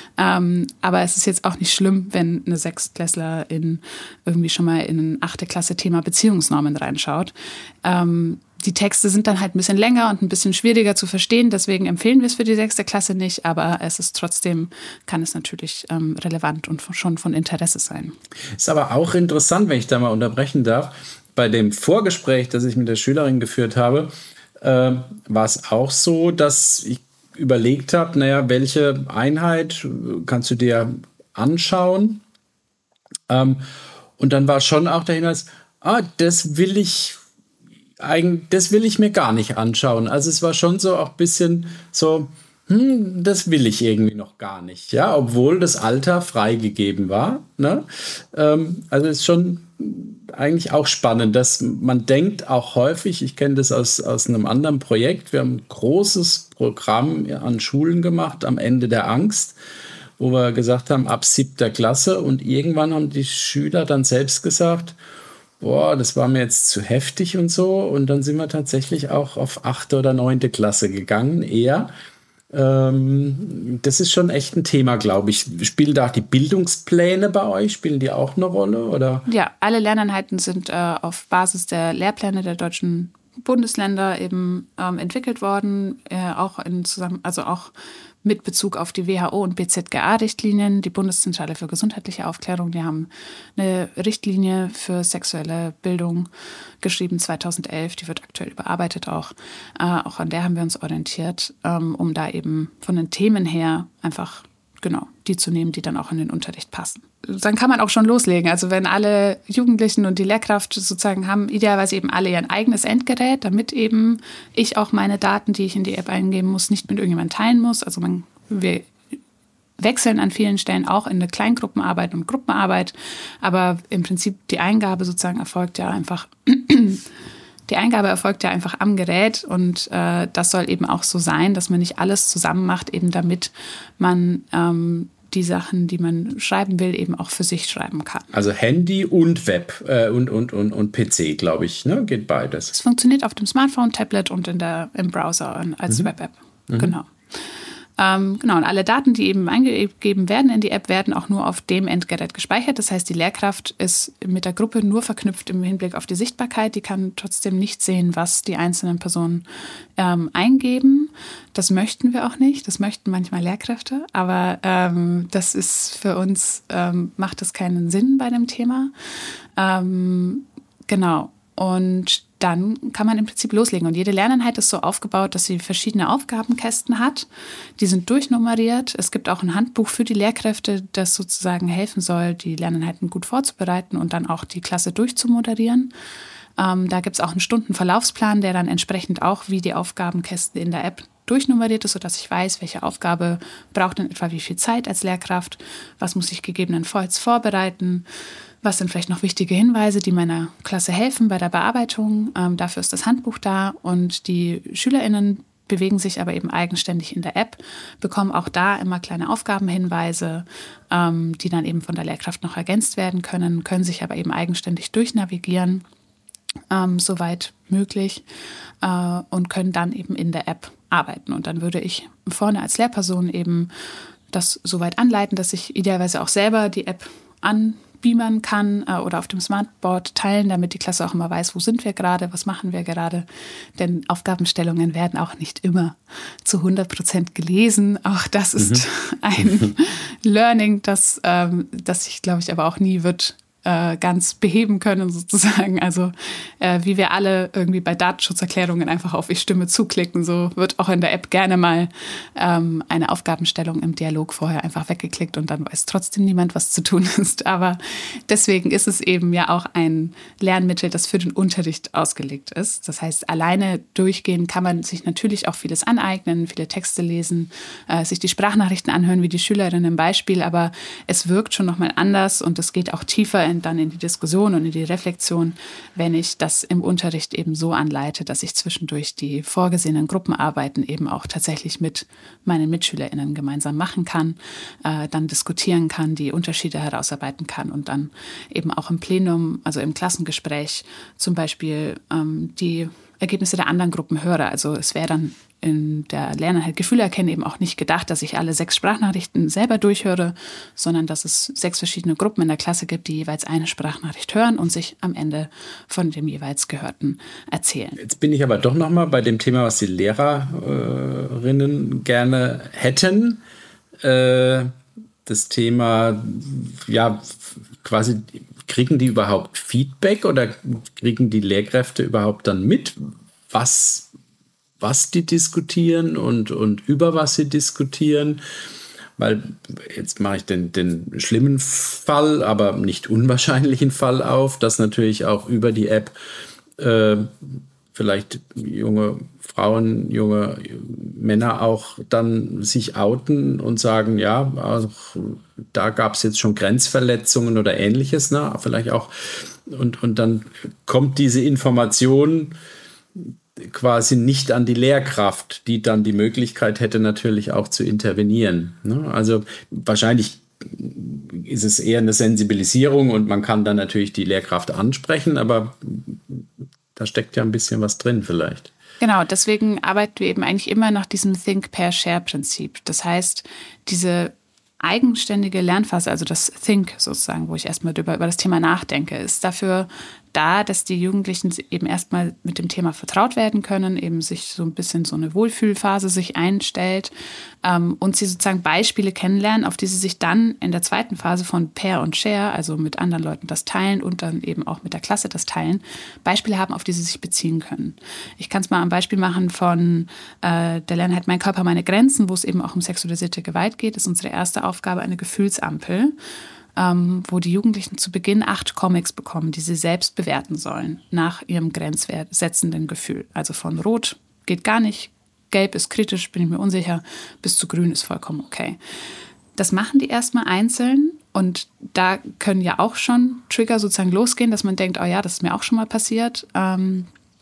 Speaker 3: Ähm, aber es ist jetzt auch nicht schlimm, wenn eine Sechstklässlerin irgendwie schon mal in ein achte Klasse Thema Beziehungsnormen reinschaut. Ähm, die Texte sind dann halt ein bisschen länger und ein bisschen schwieriger zu verstehen, deswegen empfehlen wir es für die sechste Klasse nicht, aber es ist trotzdem, kann es natürlich ähm, relevant und schon von Interesse sein.
Speaker 1: Ist aber auch interessant, wenn ich da mal unterbrechen darf, bei dem Vorgespräch, das ich mit der Schülerin geführt habe, äh, war es auch so, dass ich überlegt habe, naja, welche Einheit kannst du dir anschauen? Ähm, und dann war schon auch der Hinweis, ah, das will ich eigentlich, das will ich mir gar nicht anschauen. Also es war schon so auch ein bisschen so, hm, das will ich irgendwie noch gar nicht. Ja, obwohl das Alter freigegeben war. Ne? Ähm, also es ist schon eigentlich auch spannend, dass man denkt auch häufig, ich kenne das aus, aus einem anderen Projekt, wir haben ein großes Programm an Schulen gemacht am Ende der Angst, wo wir gesagt haben, ab siebter Klasse, und irgendwann haben die Schüler dann selbst gesagt, boah, das war mir jetzt zu heftig und so, und dann sind wir tatsächlich auch auf achte oder neunte Klasse gegangen, eher. Ähm, das ist schon echt ein Thema, glaube ich. Spielen da die Bildungspläne bei euch, spielen die auch eine Rolle, oder?
Speaker 3: Ja, alle Lerneinheiten sind äh, auf Basis der Lehrpläne der deutschen Bundesländer eben ähm, entwickelt worden, äh, auch in zusammen, also auch mit Bezug auf die W H O und B Z G A-Richtlinien, die Bundeszentrale für gesundheitliche Aufklärung, die haben eine Richtlinie für sexuelle Bildung geschrieben, zweitausendelf, die wird aktuell überarbeitet auch. Äh, auch an der haben wir uns orientiert, ähm, um da eben von den Themen her einfach, genau, die zu nehmen, die dann auch in den Unterricht passen. Dann kann man auch schon loslegen. Also wenn alle Jugendlichen und die Lehrkraft sozusagen haben idealerweise eben alle ihr eigenes Endgerät, damit eben ich auch meine Daten, die ich in die App eingeben muss, nicht mit irgendjemandem teilen muss. Also man, wir wechseln an vielen Stellen auch in eine Kleingruppenarbeit und Gruppenarbeit, aber im Prinzip die Eingabe sozusagen erfolgt ja einfach Die Eingabe erfolgt ja einfach am Gerät, und äh, das soll eben auch so sein, dass man nicht alles zusammen macht, eben damit man ähm, die Sachen, die man schreiben will, eben auch für sich schreiben kann.
Speaker 1: Also Handy und Web äh, und, und, und, und P C, glaube ich, ne? Geht beides.
Speaker 3: Es funktioniert auf dem Smartphone, Tablet und in der, im Browser als mhm. Web-App. Mhm. Genau. Ähm, genau, und alle Daten, die eben eingegeben werden in die App, werden auch nur auf dem Endgerät gespeichert. Das heißt, die Lehrkraft ist mit der Gruppe nur verknüpft im Hinblick auf die Sichtbarkeit. Die kann trotzdem nicht sehen, was die einzelnen Personen ähm, eingeben. Das möchten wir auch nicht. Das möchten manchmal Lehrkräfte. Aber ähm, das ist für uns, ähm, macht das keinen Sinn bei dem Thema. Ähm, genau. Und dann kann man im Prinzip loslegen. Und jede Lerneinheit ist so aufgebaut, dass sie verschiedene Aufgabenkästen hat. Die sind durchnummeriert. Es gibt auch ein Handbuch für die Lehrkräfte, das sozusagen helfen soll, die Lerneinheiten gut vorzubereiten und dann auch die Klasse durchzumoderieren. Ähm, da gibt es auch einen Stundenverlaufsplan, der dann entsprechend auch wie die Aufgabenkästen in der App durchnummeriert ist, sodass ich weiß, welche Aufgabe braucht in etwa wie viel Zeit als Lehrkraft, was muss ich gegebenenfalls vorbereiten, was sind vielleicht noch wichtige Hinweise, die meiner Klasse helfen bei der Bearbeitung. Ähm, dafür ist das Handbuch da, und die SchülerInnen bewegen sich aber eben eigenständig in der App, bekommen auch da immer kleine Aufgabenhinweise, ähm, die dann eben von der Lehrkraft noch ergänzt werden können, können sich aber eben eigenständig durchnavigieren, ähm, soweit möglich, äh, und können dann eben in der App arbeiten. Und dann würde ich vorne als Lehrperson eben das soweit anleiten, dass ich idealerweise auch selber die App anbeamern kann äh, oder auf dem Smartboard teilen, damit die Klasse auch immer weiß, wo sind wir gerade, was machen wir gerade. Denn Aufgabenstellungen werden auch nicht immer zu hundert Prozent gelesen. Auch das ist mhm. ein Learning, das, ähm, das sich, glaube ich, aber auch nie wird ganz beheben können sozusagen. Also äh, wie wir alle irgendwie bei Datenschutzerklärungen einfach auf Ich stimme zuklicken, so wird auch in der App gerne mal ähm, eine Aufgabenstellung im Dialog vorher einfach weggeklickt, und dann weiß trotzdem niemand, was zu tun ist. Aber deswegen ist es eben ja auch ein Lernmittel, das für den Unterricht ausgelegt ist. Das heißt, alleine durchgehen kann man sich natürlich auch vieles aneignen, viele Texte lesen, äh, sich die Sprachnachrichten anhören, wie die Schülerinnen im Beispiel, aber es wirkt schon nochmal anders, und es geht auch tiefer in dann in die Diskussion und in die Reflexion, wenn ich das im Unterricht eben so anleite, dass ich zwischendurch die vorgesehenen Gruppenarbeiten eben auch tatsächlich mit meinen MitschülerInnen gemeinsam machen kann, äh, dann diskutieren kann, die Unterschiede herausarbeiten kann und dann eben auch im Plenum, also im Klassengespräch zum Beispiel ähm, die Ergebnisse der anderen Gruppen höre. Also es wäre dann in der Lerneinheit Gefühle erkennen eben auch nicht gedacht, dass ich alle sechs Sprachnachrichten selber durchhöre, sondern dass es sechs verschiedene Gruppen in der Klasse gibt, die jeweils eine Sprachnachricht hören und sich am Ende von dem jeweils Gehörten erzählen.
Speaker 1: Jetzt bin ich aber doch noch mal bei dem Thema, was die Lehrerinnen gerne hätten. Äh, das Thema, ja, quasi, kriegen die überhaupt Feedback oder kriegen die Lehrkräfte überhaupt dann mit, was, was die diskutieren und, und über was sie diskutieren? Weil jetzt mache ich den, den schlimmen Fall, aber nicht unwahrscheinlichen Fall auf, dass natürlich auch über die App äh, vielleicht junge Frauen, junge Männer auch dann sich outen und sagen, ja, also da gab es jetzt schon Grenzverletzungen oder Ähnliches, ne? Vielleicht auch, und, und dann kommt diese Information quasi nicht an die Lehrkraft, die dann die Möglichkeit hätte, natürlich auch zu intervenieren, ne? Also wahrscheinlich ist es eher eine Sensibilisierung und man kann dann natürlich die Lehrkraft ansprechen, aber da steckt ja ein bisschen was drin vielleicht.
Speaker 3: Genau, deswegen arbeiten wir eben eigentlich immer nach diesem Think-Pair-Share-Prinzip. Das heißt, diese eigenständige Lernphase, also das Think sozusagen, wo ich erstmal über, über das Thema nachdenke, ist dafür da, dass die Jugendlichen eben erstmal mit dem Thema vertraut werden können, eben sich so ein bisschen so eine Wohlfühlphase sich einstellt ähm, und sie sozusagen Beispiele kennenlernen, auf die sie sich dann in der zweiten Phase von Pair und Share, also mit anderen Leuten das teilen und dann eben auch mit der Klasse das teilen, Beispiele haben, auf die sie sich beziehen können. Ich kann es mal am Beispiel machen von äh, der Lerneinheit Mein Körper, meine Grenzen, wo es eben auch um sexualisierte Gewalt geht, ist unsere erste Aufgabe eine Gefühlsampel, Ähm, wo die Jugendlichen zu Beginn acht Comics bekommen, die sie selbst bewerten sollen, nach ihrem grenzsetzenden Gefühl. Also von Rot geht gar nicht, Gelb ist kritisch, bin ich mir unsicher, bis zu Grün ist vollkommen okay. Das machen die erstmal einzeln und da können ja auch schon Trigger sozusagen losgehen, dass man denkt, oh ja, das ist mir auch schon mal passiert. Ähm,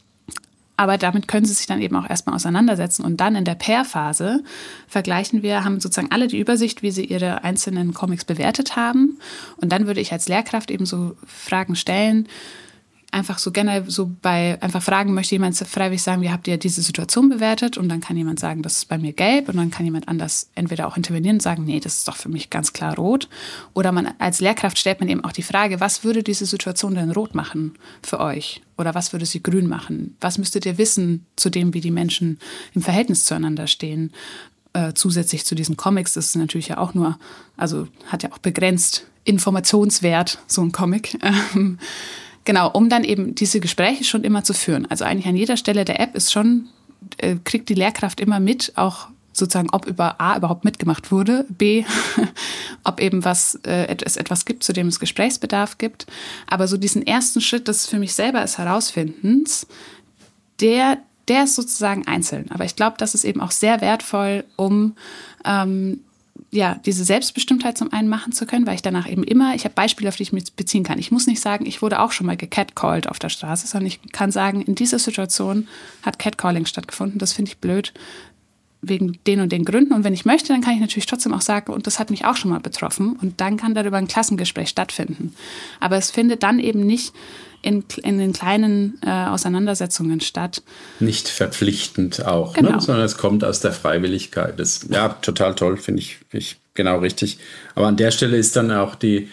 Speaker 3: Aber damit können sie sich dann eben auch erstmal auseinandersetzen. Und dann in der Pair-Phase vergleichen wir, haben sozusagen alle die Übersicht, wie sie ihre einzelnen Comics bewertet haben. Und dann würde ich als Lehrkraft eben so Fragen stellen, einfach so generell so bei einfach Fragen, möchte jemand freiwillig sagen, wie habt ihr diese Situation bewertet? Und dann kann jemand sagen, das ist bei mir gelb. Und dann kann jemand anders entweder auch intervenieren und sagen, nee, das ist doch für mich ganz klar rot. Oder man als Lehrkraft stellt man eben auch die Frage, was würde diese Situation denn rot machen für euch? Oder was würde sie grün machen? Was müsstet ihr wissen zu dem, wie die Menschen im Verhältnis zueinander stehen? Äh, zusätzlich zu diesen Comics, das ist natürlich ja auch nur, also hat ja auch begrenzt Informationswert, so ein Comic. Ähm, Genau, um dann eben diese Gespräche schon immer zu führen. Also eigentlich an jeder Stelle der App ist schon, äh, kriegt die Lehrkraft immer mit, auch sozusagen, ob über A überhaupt mitgemacht wurde, B, ob eben was, äh, es etwas gibt, zu dem es Gesprächsbedarf gibt. Aber so diesen ersten Schritt des für mich selber des Herausfindens, der, der ist sozusagen einzeln. Aber ich glaube, das ist eben auch sehr wertvoll, um ähm, ja, diese Selbstbestimmtheit zum einen machen zu können, weil ich danach eben immer, ich habe Beispiele, auf die ich mich beziehen kann. Ich muss nicht sagen, ich wurde auch schon mal gecatcalled auf der Straße, sondern ich kann sagen, in dieser Situation hat Catcalling stattgefunden. Das finde ich blöd, wegen den und den Gründen. Und wenn ich möchte, dann kann ich natürlich trotzdem auch sagen, und das hat mich auch schon mal betroffen. Und dann kann darüber ein Klassengespräch stattfinden. Aber es findet dann eben nicht in, in den kleinen äh, Auseinandersetzungen statt.
Speaker 1: Nicht verpflichtend auch,
Speaker 3: genau.
Speaker 1: Ne? Sondern es kommt aus der Freiwilligkeit. Das, ja, total toll, finde ich, find ich genau richtig. Aber an der Stelle ist dann auch die,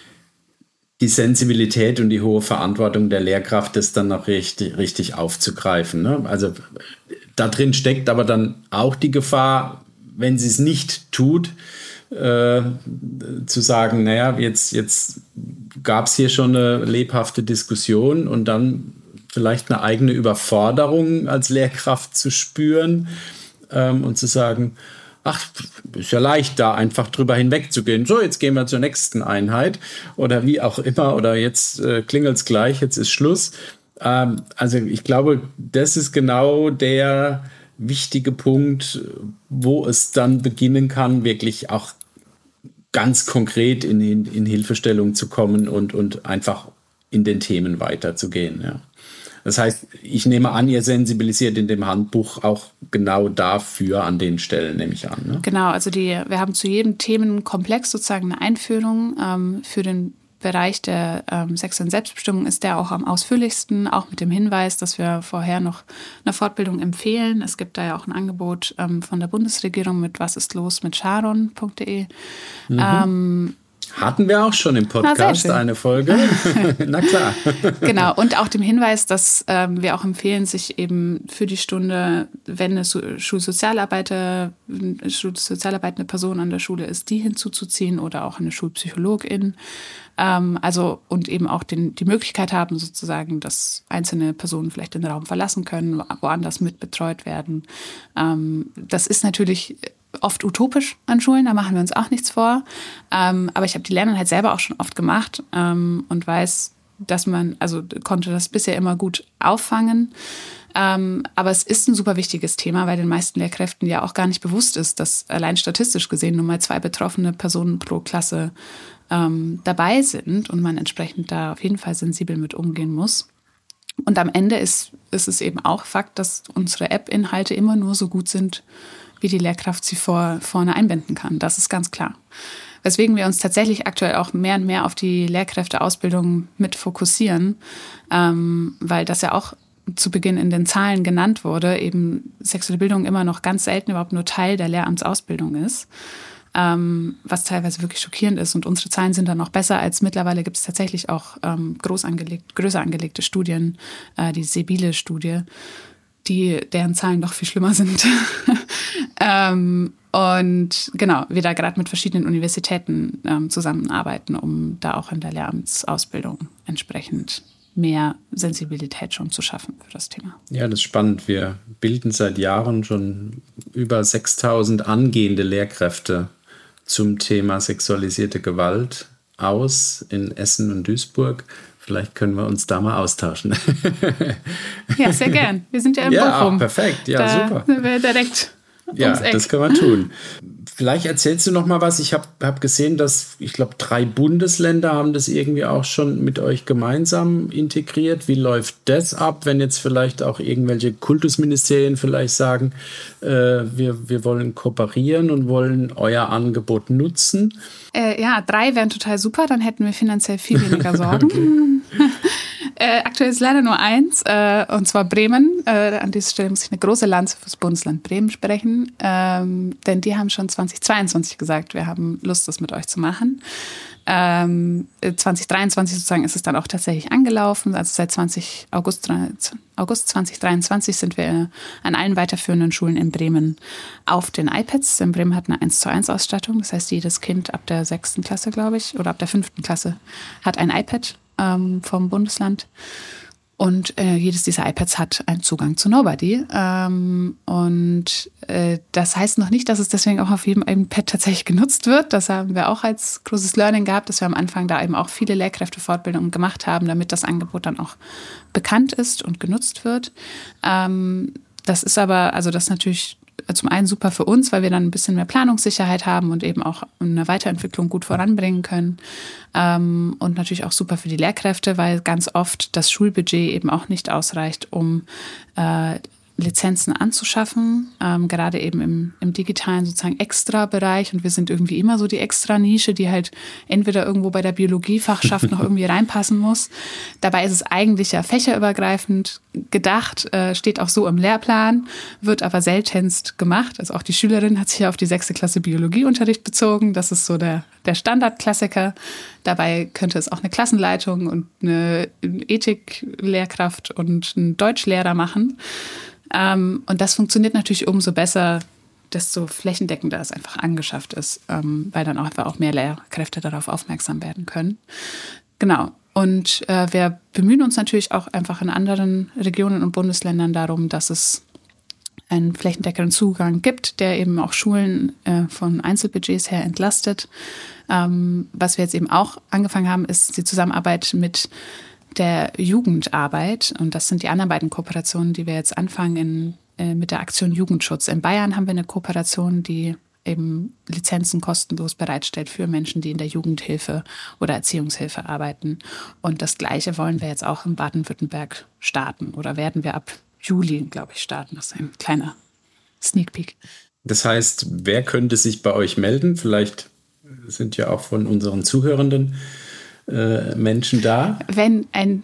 Speaker 1: die Sensibilität und die hohe Verantwortung der Lehrkraft, das dann noch richtig, richtig aufzugreifen. Ne? Also da drin steckt aber dann auch die Gefahr, wenn sie es nicht tut, äh, zu sagen, naja, jetzt, jetzt gab es hier schon eine lebhafte Diskussion und dann vielleicht eine eigene Überforderung als Lehrkraft zu spüren ähm, und zu sagen, ach, ist ja leicht, da einfach drüber hinwegzugehen. So, jetzt gehen wir zur nächsten Einheit oder wie auch immer oder jetzt äh, klingelt's gleich, jetzt ist Schluss. Ähm, also ich glaube, das ist genau der wichtige Punkt, wo es dann beginnen kann, wirklich auch ganz konkret in, in, in Hilfestellung zu kommen und, und einfach in den Themen weiterzugehen. Ja. Das heißt, ich nehme an, ihr sensibilisiert in dem Handbuch auch genau dafür an den Stellen, nehme ich an. Ne?
Speaker 3: Genau, also die, wir haben zu jedem Themenkomplex sozusagen eine Einführung. Ähm, für den Bereich der ähm, sexuellen Selbstbestimmung ist der auch am ausführlichsten, auch mit dem Hinweis, dass wir vorher noch eine Fortbildung empfehlen. Es gibt da ja auch ein Angebot ähm, von der Bundesregierung mit Was ist los mit Sharon punkt de.
Speaker 1: Mhm.
Speaker 3: Ähm,
Speaker 1: Hatten wir auch schon im Podcast eine Folge. Na klar.
Speaker 3: Genau, und auch dem Hinweis, dass ähm, wir auch empfehlen, sich eben für die Stunde, wenn eine Schulsozialarbeiter, eine Schulsozialarbeitende Person an der Schule ist, die hinzuzuziehen oder auch eine Schulpsychologin. Ähm, also und eben auch den, die Möglichkeit haben, sozusagen, dass einzelne Personen vielleicht den Raum verlassen können, woanders mitbetreut werden. Ähm, das ist natürlich oft utopisch an Schulen, da machen wir uns auch nichts vor. Ähm, aber ich habe die Lerneinheit selber auch schon oft gemacht ähm, und weiß, dass man, also konnte das bisher immer gut auffangen. Ähm, aber es ist ein super wichtiges Thema, weil den meisten Lehrkräften ja auch gar nicht bewusst ist, dass allein statistisch gesehen nur mal zwei betroffene Personen pro Klasse ähm, dabei sind und man entsprechend da auf jeden Fall sensibel mit umgehen muss. Und am Ende ist, ist es eben auch Fakt, dass unsere App-Inhalte immer nur so gut sind, wie die Lehrkraft sie vor, vorne einbinden kann. Das ist ganz klar. Weswegen wir uns tatsächlich aktuell auch mehr und mehr auf die Lehrkräfteausbildung mit fokussieren, ähm, weil das ja auch zu Beginn in den Zahlen genannt wurde, eben sexuelle Bildung immer noch ganz selten überhaupt nur Teil der Lehramtsausbildung ist, ähm, was teilweise wirklich schockierend ist. Und unsere Zahlen sind dann noch besser, als mittlerweile gibt es tatsächlich auch ähm, groß angelegt, größer angelegte Studien, äh, die Sebile-Studie, die, deren Zahlen noch viel schlimmer sind. ähm, und genau, wir da gerade mit verschiedenen Universitäten ähm, zusammenarbeiten, um da auch in der Lehramtsausbildung entsprechend mehr Sensibilität schon zu schaffen für das Thema.
Speaker 1: Ja, das ist spannend. Wir bilden seit Jahren schon über sechstausend angehende Lehrkräfte zum Thema sexualisierte Gewalt aus in Essen und Duisburg. Vielleicht können wir uns da mal austauschen.
Speaker 3: Ja, sehr gern. Wir sind ja in
Speaker 1: ja,
Speaker 3: Bochum.
Speaker 1: Ja, perfekt. Ja,
Speaker 3: da
Speaker 1: super.
Speaker 3: Sind wir direkt
Speaker 1: ja,
Speaker 3: ums Eck.
Speaker 1: Das können wir tun. Vielleicht erzählst du noch mal was. Ich habe hab gesehen, dass, ich glaube, drei Bundesländer haben das irgendwie auch schon mit euch gemeinsam integriert. Wie läuft das ab, wenn jetzt vielleicht auch irgendwelche Kultusministerien vielleicht sagen, äh, wir, wir wollen kooperieren und wollen euer Angebot nutzen?
Speaker 3: Äh, ja, drei wären total super, dann hätten wir finanziell viel weniger Sorgen. äh, aktuell ist leider nur eins, äh, und zwar Bremen. Äh, an dieser Stelle muss ich eine große Lanze fürs Bundesland Bremen sprechen, ähm, denn die haben schon zweitausendzweiundzwanzig gesagt, wir haben Lust, das mit euch zu machen. Ähm, zweitausenddreiundzwanzig sozusagen ist es dann auch tatsächlich angelaufen. Also seit zwanzig August, August zweitausenddreiundzwanzig sind wir an allen weiterführenden Schulen in Bremen auf den iPads. In Bremen hat eine eins zu eins Ausstattung. Das heißt, jedes Kind ab der sechsten Klasse, glaube ich, oder ab der fünften Klasse hat ein iPad ähm, vom Bundesland. Und äh, jedes dieser iPads hat einen Zugang zu Nobody. Ähm, und äh, das heißt noch nicht, dass es deswegen auch auf jedem iPad tatsächlich genutzt wird. Das haben wir auch als großes Learning gehabt, dass wir am Anfang da eben auch viele Lehrkräftefortbildungen gemacht haben, damit das Angebot dann auch bekannt ist und genutzt wird. Ähm, das ist aber, also das ist natürlich zum einen super für uns, weil wir dann ein bisschen mehr Planungssicherheit haben und eben auch eine Weiterentwicklung gut voranbringen können. Ähm, und natürlich auch super für die Lehrkräfte, weil ganz oft das Schulbudget eben auch nicht ausreicht, um äh, Lizenzen anzuschaffen, ähm, gerade eben im, im digitalen sozusagen Extra-Bereich. Und wir sind irgendwie immer so die Extra-Nische, die halt entweder irgendwo bei der Biologiefachschaft noch irgendwie reinpassen muss. Dabei ist es eigentlich ja fächerübergreifend gedacht, äh, steht auch so im Lehrplan, wird aber seltenst gemacht. Also auch die Schülerin hat sich ja auf die sechste Klasse Biologieunterricht bezogen. Das ist so der, der Standardklassiker. Dabei könnte es auch eine Klassenleitung und eine Ethiklehrkraft und ein Deutschlehrer machen. Ähm, und das funktioniert natürlich umso besser, desto flächendeckender es einfach angeschafft ist, ähm, weil dann auch einfach auch mehr Lehrkräfte darauf aufmerksam werden können. Genau. Und äh, wir bemühen uns natürlich auch einfach in anderen Regionen und Bundesländern darum, dass es einen flächendeckenden Zugang gibt, der eben auch Schulen äh, von Einzelbudgets her entlastet. Ähm, was wir jetzt eben auch angefangen haben, ist die Zusammenarbeit mit der Jugendarbeit. Und das sind die anderen beiden Kooperationen, die wir jetzt anfangen in, äh, mit der Aktion Jugendschutz. In Bayern haben wir eine Kooperation, die eben Lizenzen kostenlos bereitstellt für Menschen, die in der Jugendhilfe oder Erziehungshilfe arbeiten. Und das Gleiche wollen wir jetzt auch in Baden-Württemberg starten oder werden wir ab Juli, glaube ich, starten. Das ist ein kleiner Sneak Peek.
Speaker 1: Das heißt, wer könnte sich bei euch melden? Vielleicht sind ja auch von unseren Zuhörenden äh, Menschen da.
Speaker 3: Wenn ein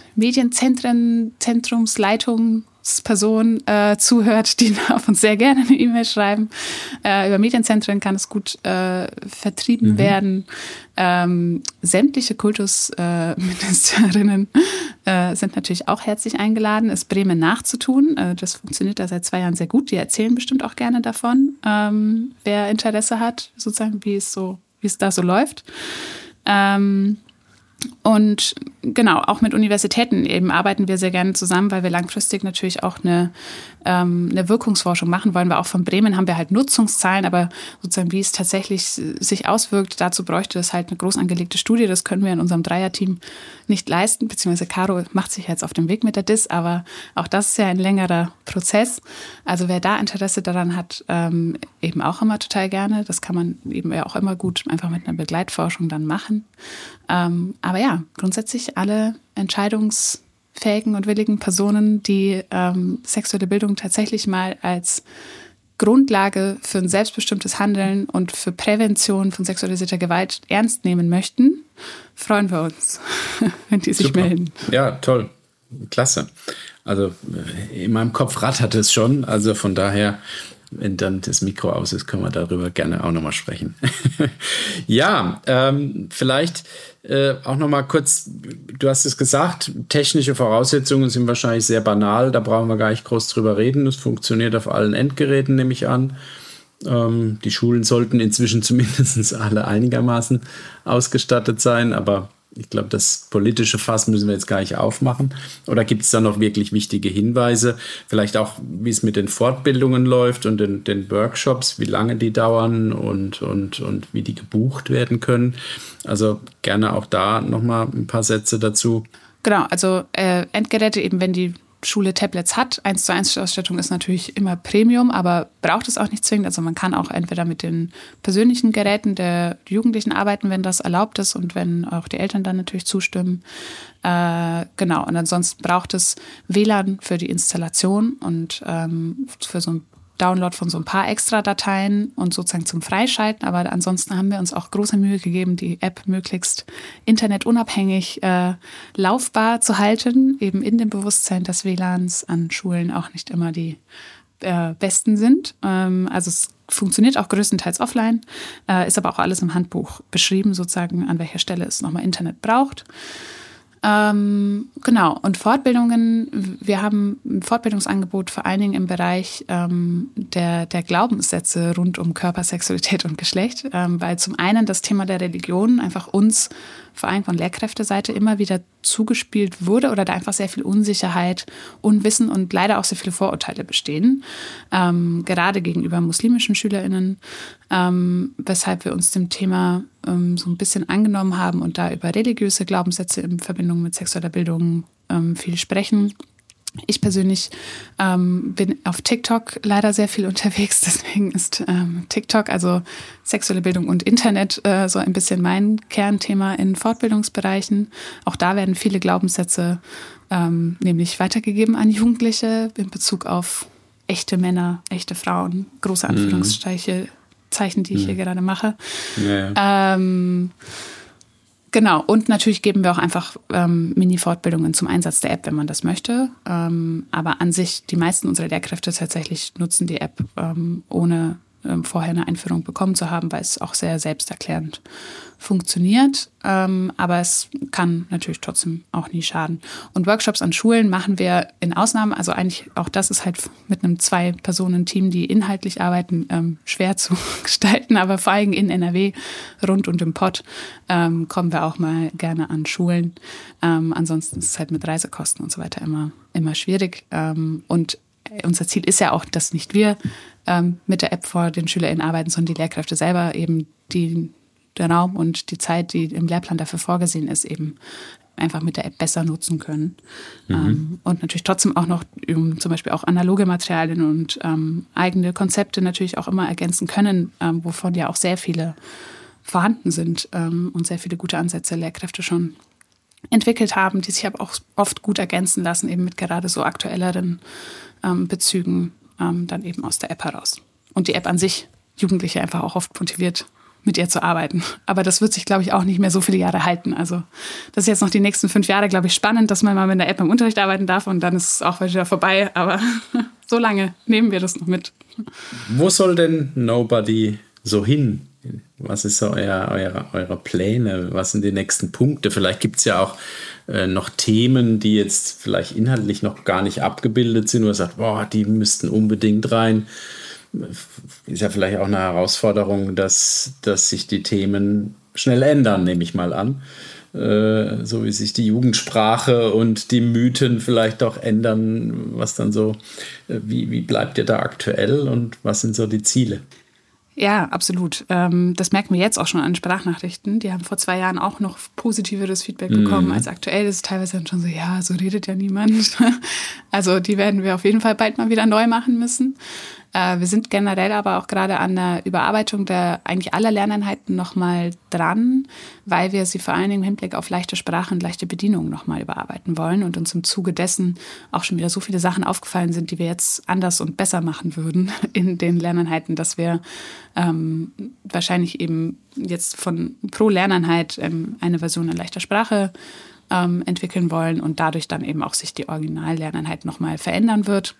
Speaker 3: Medienzentren-Zentrumsleitungsperson äh, zuhört, die darf uns sehr gerne eine E-Mail schreiben. Äh, über Medienzentren kann es gut äh, vertrieben mhm. werden. Ähm, sämtliche Kultusministerinnen äh, äh, sind natürlich auch herzlich eingeladen, es Bremen nachzutun. Äh, das funktioniert da seit zwei Jahren sehr gut. Die erzählen bestimmt auch gerne davon, ähm, wer Interesse hat, sozusagen, wie es so, wie es da so läuft. Ähm, Und genau, auch mit Universitäten eben arbeiten wir sehr gerne zusammen, weil wir langfristig natürlich auch eine, ähm, eine Wirkungsforschung machen wollen. Wir auch von Bremen haben wir halt Nutzungszahlen, aber sozusagen wie es tatsächlich sich auswirkt, dazu bräuchte es halt eine groß angelegte Studie. Das können wir in unserem Dreierteam nicht leisten, beziehungsweise Caro macht sich jetzt auf den Weg mit der D I S, aber auch das ist ja ein längerer Prozess. Also wer da Interesse daran hat, ähm, eben auch immer total gerne. Das kann man eben ja auch immer gut einfach mit einer Begleitforschung dann machen. Ähm, aber ja, grundsätzlich alle entscheidungsfähigen und willigen Personen, die ähm, sexuelle Bildung tatsächlich mal als Grundlage für ein selbstbestimmtes Handeln und für Prävention von sexualisierter Gewalt ernst nehmen möchten, freuen wir uns, wenn die sich
Speaker 1: Super.
Speaker 3: melden.
Speaker 1: Ja, toll. Klasse. Also in meinem Kopf rattert es schon, also von daher, wenn dann das Mikro aus ist, können wir darüber gerne auch nochmal sprechen. Ja, ähm, vielleicht äh, auch nochmal kurz, du hast es gesagt, technische Voraussetzungen sind wahrscheinlich sehr banal, da brauchen wir gar nicht groß drüber reden. Das funktioniert auf allen Endgeräten, nehme ich an. Ähm, die Schulen sollten inzwischen zumindest alle einigermaßen ausgestattet sein, aber ich glaube, das politische Fass müssen wir jetzt gar nicht aufmachen. Oder gibt es da noch wirklich wichtige Hinweise? Vielleicht auch, wie es mit den Fortbildungen läuft und den, den Workshops, wie lange die dauern und, und, und wie die gebucht werden können. Also gerne auch da nochmal ein paar Sätze dazu.
Speaker 3: Genau, also äh, Endgeräte eben, wenn die Schule Tablets hat. eins zu eins Ausstattung ist natürlich immer Premium, aber braucht es auch nicht zwingend. Also man kann auch entweder mit den persönlichen Geräten der Jugendlichen arbeiten, wenn das erlaubt ist und wenn auch die Eltern dann natürlich zustimmen. Äh, genau, und ansonsten braucht es W L A N für die Installation und ähm, für so ein Download von so ein paar Extra-Dateien und sozusagen zum Freischalten. Aber ansonsten haben wir uns auch große Mühe gegeben, die App möglichst internetunabhängig äh, laufbar zu halten, eben in dem Bewusstsein, dass W L A Ns an Schulen auch nicht immer die äh, besten sind. Ähm, also es funktioniert auch größtenteils offline, äh, ist aber auch alles im Handbuch beschrieben, sozusagen an welcher Stelle es nochmal Internet braucht. Ähm, genau, und Fortbildungen, wir haben ein Fortbildungsangebot vor allen Dingen im Bereich ähm, der, der Glaubenssätze rund um Körper, Sexualität und Geschlecht, ähm, weil zum einen das Thema der Religion einfach uns, vor allem von Lehrkräfteseite, immer wieder zugespielt wurde oder da einfach sehr viel Unsicherheit, Unwissen und leider auch sehr viele Vorurteile bestehen, ähm, gerade gegenüber muslimischen SchülerInnen, ähm, weshalb wir uns dem Thema ähm, so ein bisschen angenommen haben und da über religiöse Glaubenssätze in Verbindung mit sexueller Bildung ähm, viel sprechen. Ich persönlich ähm, bin auf TikTok leider sehr viel unterwegs, deswegen ist ähm, TikTok, also sexuelle Bildung und Internet, äh, so ein bisschen mein Kernthema in Fortbildungsbereichen. Auch da werden viele Glaubenssätze ähm, nämlich weitergegeben an Jugendliche in Bezug auf echte Männer, echte Frauen, große Anführungszeichen, Zeichen, die ich mhm. hier gerade mache. Ja, ja. Ähm, Genau, und natürlich geben wir auch einfach ähm, Mini-Fortbildungen zum Einsatz der App, wenn man das möchte. Ähm, aber an sich, die meisten unserer Lehrkräfte tatsächlich nutzen die App, ähm, ohne ähm, vorher eine Einführung bekommen zu haben, weil es auch sehr selbsterklärend funktioniert. Ähm, aber es kann natürlich trotzdem auch nie schaden. Und Workshops an Schulen machen wir in Ausnahmen. Also eigentlich auch das ist halt mit einem Zwei-Personen-Team, die inhaltlich arbeiten, ähm, schwer zu gestalten. Aber vor allem in N R W, rund und im Pott, ähm, kommen wir auch mal gerne an Schulen. Ähm, ansonsten ist es halt mit Reisekosten und so weiter immer, immer schwierig. Ähm, und unser Ziel ist ja auch, dass nicht wir ähm, mit der App vor den SchülerInnen arbeiten, sondern die Lehrkräfte selber eben die der Raum und die Zeit, die im Lehrplan dafür vorgesehen ist, eben einfach mit der App besser nutzen können. Mhm. Ähm, und natürlich trotzdem auch noch um, zum Beispiel auch analoge Materialien und ähm, eigene Konzepte natürlich auch immer ergänzen können, ähm, wovon ja auch sehr viele vorhanden sind ähm, und sehr viele gute Ansätze Lehrkräfte schon entwickelt haben, die sich aber auch oft gut ergänzen lassen, eben mit gerade so aktuelleren ähm, Bezügen ähm, dann eben aus der App heraus. Und die App an sich Jugendliche einfach auch oft motiviert, mit ihr zu arbeiten. Aber das wird sich, glaube ich, auch nicht mehr so viele Jahre halten. Also das ist jetzt noch die nächsten fünf Jahre, glaube ich, spannend, dass man mal mit der App im Unterricht arbeiten darf und dann ist es auch wieder vorbei. Aber so lange nehmen wir das noch mit.
Speaker 1: Wo soll denn Nobody so hin? Was ist so euer, euer, eure Pläne? Was sind die nächsten Punkte? Vielleicht gibt es ja auch äh, noch Themen, die jetzt vielleicht inhaltlich noch gar nicht abgebildet sind, wo ihr sagt, boah, die müssten unbedingt rein. Ist ja vielleicht auch eine Herausforderung, dass, dass sich die Themen schnell ändern, nehme ich mal an. Äh, so wie sich die Jugendsprache und die Mythen vielleicht auch ändern, was dann so, äh, wie, wie bleibt ihr da aktuell und was sind so die Ziele?
Speaker 3: Ja, absolut. Ähm, das merken wir jetzt auch schon an Sprachnachrichten. Die haben vor zwei Jahren auch noch positiveres Feedback bekommen
Speaker 1: Mhm.
Speaker 3: als aktuell. Das ist teilweise dann schon so, ja, so redet ja niemand. Also die werden wir auf jeden Fall bald mal wieder neu machen müssen. Äh, wir sind generell aber auch gerade an der Überarbeitung der eigentlich aller Lerneinheiten nochmal dran, weil wir sie vor allen Dingen im Hinblick auf leichte Sprache und leichte Bedienung nochmal überarbeiten wollen und uns im Zuge dessen auch schon wieder so viele Sachen aufgefallen sind, die wir jetzt anders und besser machen würden in den Lerneinheiten, dass wir ähm, wahrscheinlich eben jetzt von pro Lerneinheit ähm, eine Version in leichter Sprache ähm, entwickeln wollen und dadurch dann eben auch sich die Original-Lerneinheit nochmal verändern wird.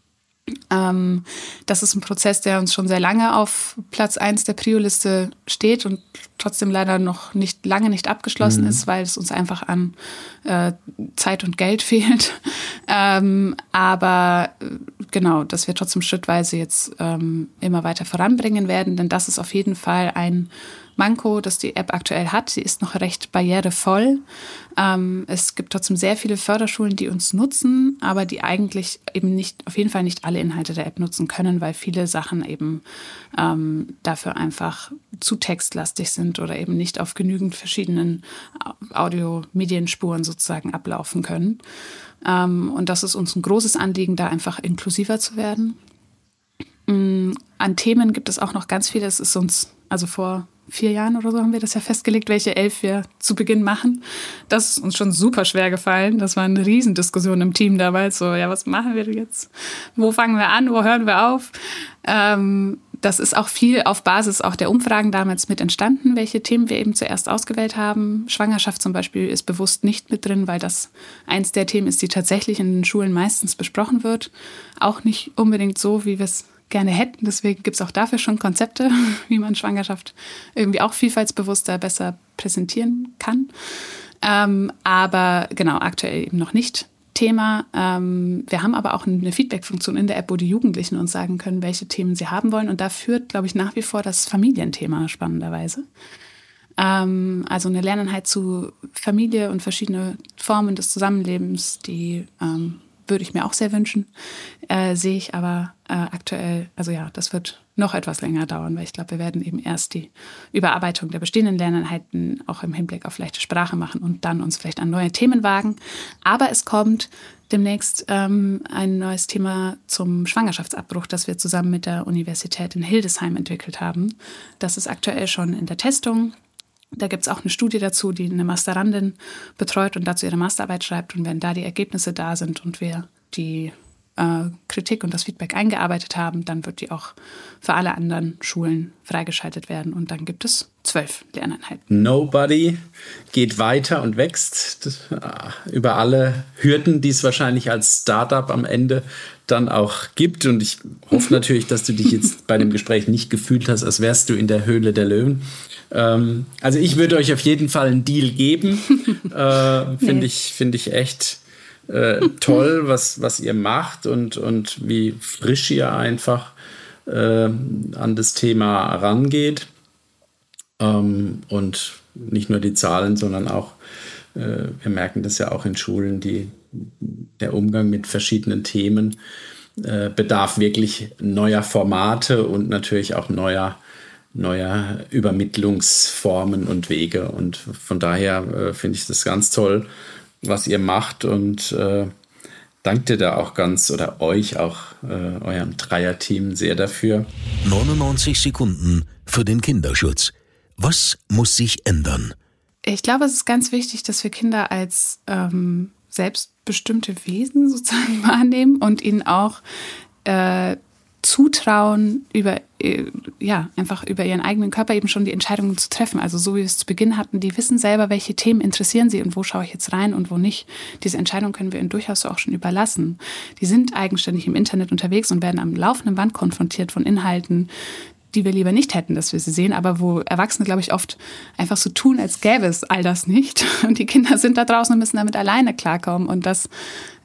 Speaker 3: Ähm, das ist ein Prozess, der uns schon sehr lange auf Platz eins der Prio-Liste steht und trotzdem leider noch nicht lange nicht abgeschlossen mhm. ist, weil es uns einfach an äh, Zeit und Geld fehlt. ähm, aber äh, genau, dass wir trotzdem schrittweise jetzt ähm, immer weiter voranbringen werden, denn das ist auf jeden Fall ein Manko, das die App aktuell hat. Sie ist noch recht barrierevoll. Ähm, es gibt trotzdem sehr viele Förderschulen, die uns nutzen, aber die eigentlich eben nicht, auf jeden Fall nicht alle Inhalte der App nutzen können, weil viele Sachen eben ähm, dafür einfach zu textlastig sind oder eben nicht auf genügend verschiedenen Audio-Medienspuren sozusagen ablaufen können. Ähm, und das ist uns ein großes Anliegen, da einfach inklusiver zu werden. Ähm, an Themen gibt es auch noch ganz viele. Es ist uns, also vor vier Jahren oder so haben wir das ja festgelegt, welche elf wir zu Beginn machen. Das ist uns schon super schwer gefallen. Das war eine Riesendiskussion im Team damals. So, ja, was machen wir jetzt? Wo fangen wir an? Wo hören wir auf? Ähm, das ist auch viel auf Basis auch der Umfragen damals mit entstanden, welche Themen wir eben zuerst ausgewählt haben. Schwangerschaft zum Beispiel ist bewusst nicht mit drin, weil das eins der Themen ist, die tatsächlich in den Schulen meistens besprochen wird. Auch nicht unbedingt so, wie wir es gerne hätten. Deswegen gibt es auch dafür schon Konzepte, wie man Schwangerschaft irgendwie auch vielfaltsbewusster besser präsentieren kann. Ähm, aber genau, aktuell eben noch nicht Thema. Ähm, wir haben aber auch eine Feedback-Funktion in der App, wo die Jugendlichen uns sagen können, welche Themen sie haben wollen. Und da führt, glaube ich, nach wie vor das Familienthema spannenderweise. Ähm, also eine Lerneinheit zu Familie und verschiedene Formen des Zusammenlebens, die ähm, würde ich mir auch sehr wünschen, äh, sehe ich aber äh, aktuell, also ja, das wird noch etwas länger dauern, weil ich glaube, wir werden eben erst die Überarbeitung der bestehenden Lerneinheiten auch im Hinblick auf leichte Sprache machen und dann uns vielleicht an neue Themen wagen. Aber es kommt demnächst ähm, ein neues Thema zum Schwangerschaftsabbruch, das wir zusammen mit der Universität in Hildesheim entwickelt haben. Das ist aktuell schon in der Testung. Da gibt es auch eine Studie dazu, die eine Masterandin betreut und dazu ihre Masterarbeit schreibt. Und wenn da die Ergebnisse da sind und wir die äh, Kritik und das Feedback eingearbeitet haben, dann wird die auch für alle anderen Schulen freigeschaltet werden. Und dann gibt es zwölf Lerneinheiten.
Speaker 1: Nobody geht weiter und wächst das, äh, über alle Hürden, die es wahrscheinlich als Startup am Ende dann auch gibt. Und ich hoffe natürlich, dass du dich jetzt bei dem Gespräch nicht gefühlt hast, als wärst du in der Höhle der Löwen. Ähm, also ich würde euch auf jeden Fall einen Deal geben. äh, Finde nee. ich, find ich echt äh, toll, was, was ihr macht und, und wie frisch ihr einfach äh, an das Thema rangeht. Ähm, und nicht nur die Zahlen, sondern auch, äh, wir merken das ja auch in Schulen, die, der Umgang mit verschiedenen Themen äh, bedarf wirklich neuer Formate und natürlich auch neuer neuer Übermittlungsformen und Wege. Und von daher äh, finde ich das ganz toll, was ihr macht und äh, danke dir da auch ganz oder euch auch, äh, eurem Dreierteam sehr dafür.
Speaker 2: neunundneunzig Sekunden für den Kinderschutz. Was muss sich ändern?
Speaker 3: Ich glaube, es ist ganz wichtig, dass wir Kinder als ähm, selbstbestimmte Wesen sozusagen wahrnehmen und ihnen auch äh, zutrauen, über, ja, einfach über ihren eigenen Körper eben schon die Entscheidungen zu treffen. Also so wie wir es zu Beginn hatten, die wissen selber, welche Themen interessieren sie und wo schaue ich jetzt rein und wo nicht. Diese Entscheidung können wir ihnen durchaus so auch schon überlassen. Die sind eigenständig im Internet unterwegs und werden am laufenden Band konfrontiert von Inhalten, die wir lieber nicht hätten, dass wir sie sehen, aber wo Erwachsene, glaube ich, oft einfach so tun, als gäbe es all das nicht. Und die Kinder sind da draußen und müssen damit alleine klarkommen. Und das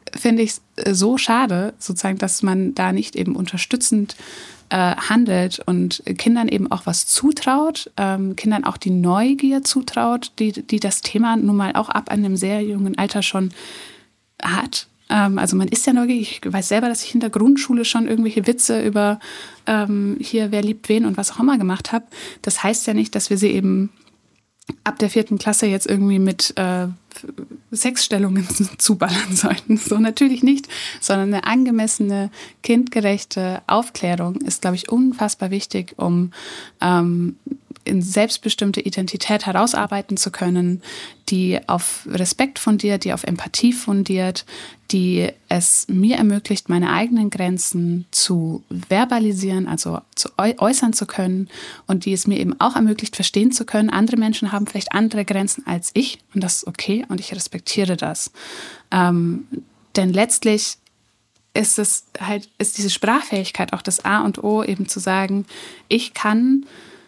Speaker 3: finde ich es so schade, sozusagen, dass man da nicht eben unterstützend äh, handelt und Kindern eben auch was zutraut, ähm, Kindern auch die Neugier zutraut, die, die das Thema nun mal auch ab einem sehr jungen Alter schon hat. Ähm, also man ist ja neugierig. Ich weiß selber, dass ich in der Grundschule schon irgendwelche Witze über ähm, hier, wer liebt wen und was auch immer gemacht habe. Das heißt ja nicht, dass wir sie eben ab der vierten Klasse jetzt irgendwie mit äh, Sexstellungen zuballern sollten. So natürlich nicht, sondern eine angemessene, kindgerechte Aufklärung ist, glaube ich, unfassbar wichtig, um ähm, in selbstbestimmte Identität herausarbeiten zu können, die auf Respekt fundiert, die auf Empathie fundiert, die es mir ermöglicht, meine eigenen Grenzen zu verbalisieren, also zu äußern zu können und die es mir eben auch ermöglicht, verstehen zu können, andere Menschen haben vielleicht andere Grenzen als ich und das ist okay und ich respektiere das. Ähm, denn letztlich ist es halt, ist diese Sprachfähigkeit auch das A und O, eben zu sagen, ich kann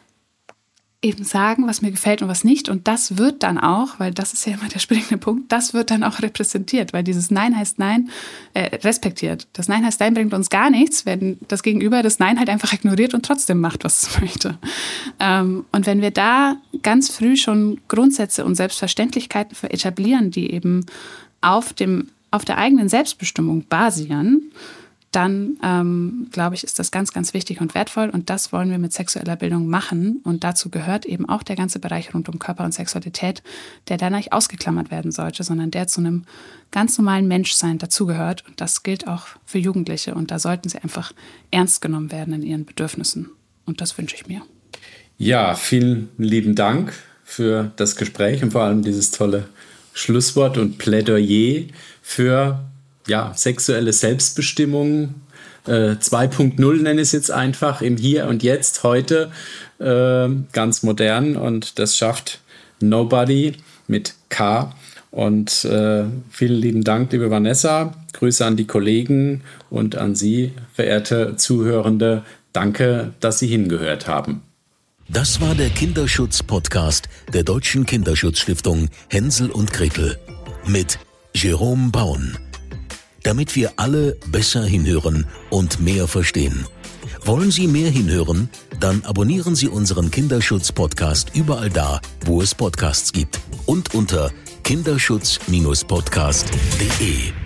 Speaker 3: eben sagen, was mir gefällt und was nicht. Und das wird dann auch, weil das ist ja immer der springende Punkt, das wird dann auch repräsentiert, weil dieses Nein heißt Nein äh, respektiert. Das Nein heißt Nein bringt uns gar nichts, wenn das Gegenüber das Nein halt einfach ignoriert und trotzdem macht, was es möchte. Ähm, und wenn wir da ganz früh schon Grundsätze und Selbstverständlichkeiten für etablieren, die eben auf dem, auf der eigenen Selbstbestimmung basieren, dann, ähm, glaube ich, ist das ganz, ganz wichtig und wertvoll. Und das wollen wir mit sexueller Bildung machen. Und dazu gehört eben auch der ganze Bereich rund um Körper und Sexualität, der da nicht ausgeklammert werden sollte, sondern der zu einem ganz normalen Menschsein dazugehört. Und das gilt auch für Jugendliche. Und da sollten sie einfach ernst genommen werden in ihren Bedürfnissen. Und das wünsche ich mir.
Speaker 1: Ja, vielen lieben Dank für das Gespräch und vor allem dieses tolle Schlusswort und Plädoyer für ja, sexuelle Selbstbestimmung äh, zwei Punkt null nenne ich es jetzt einfach, im Hier und Jetzt, heute, äh, ganz modern und das schafft Nobody mit K. Und äh, vielen lieben Dank, liebe Vanessa, Grüße an die Kollegen und an Sie, verehrte Zuhörende. Danke, dass Sie hingehört haben.
Speaker 2: Das war der Kinderschutz-Podcast der Deutschen Kinderschutzstiftung Hänsel und Gretel mit Jerome Baun. Damit wir alle besser hinhören und mehr verstehen. Wollen Sie mehr hinhören? Dann abonnieren Sie unseren Kinderschutz-Podcast überall da, wo es Podcasts gibt und unter kinderschutz Bindestrich podcast punkt de.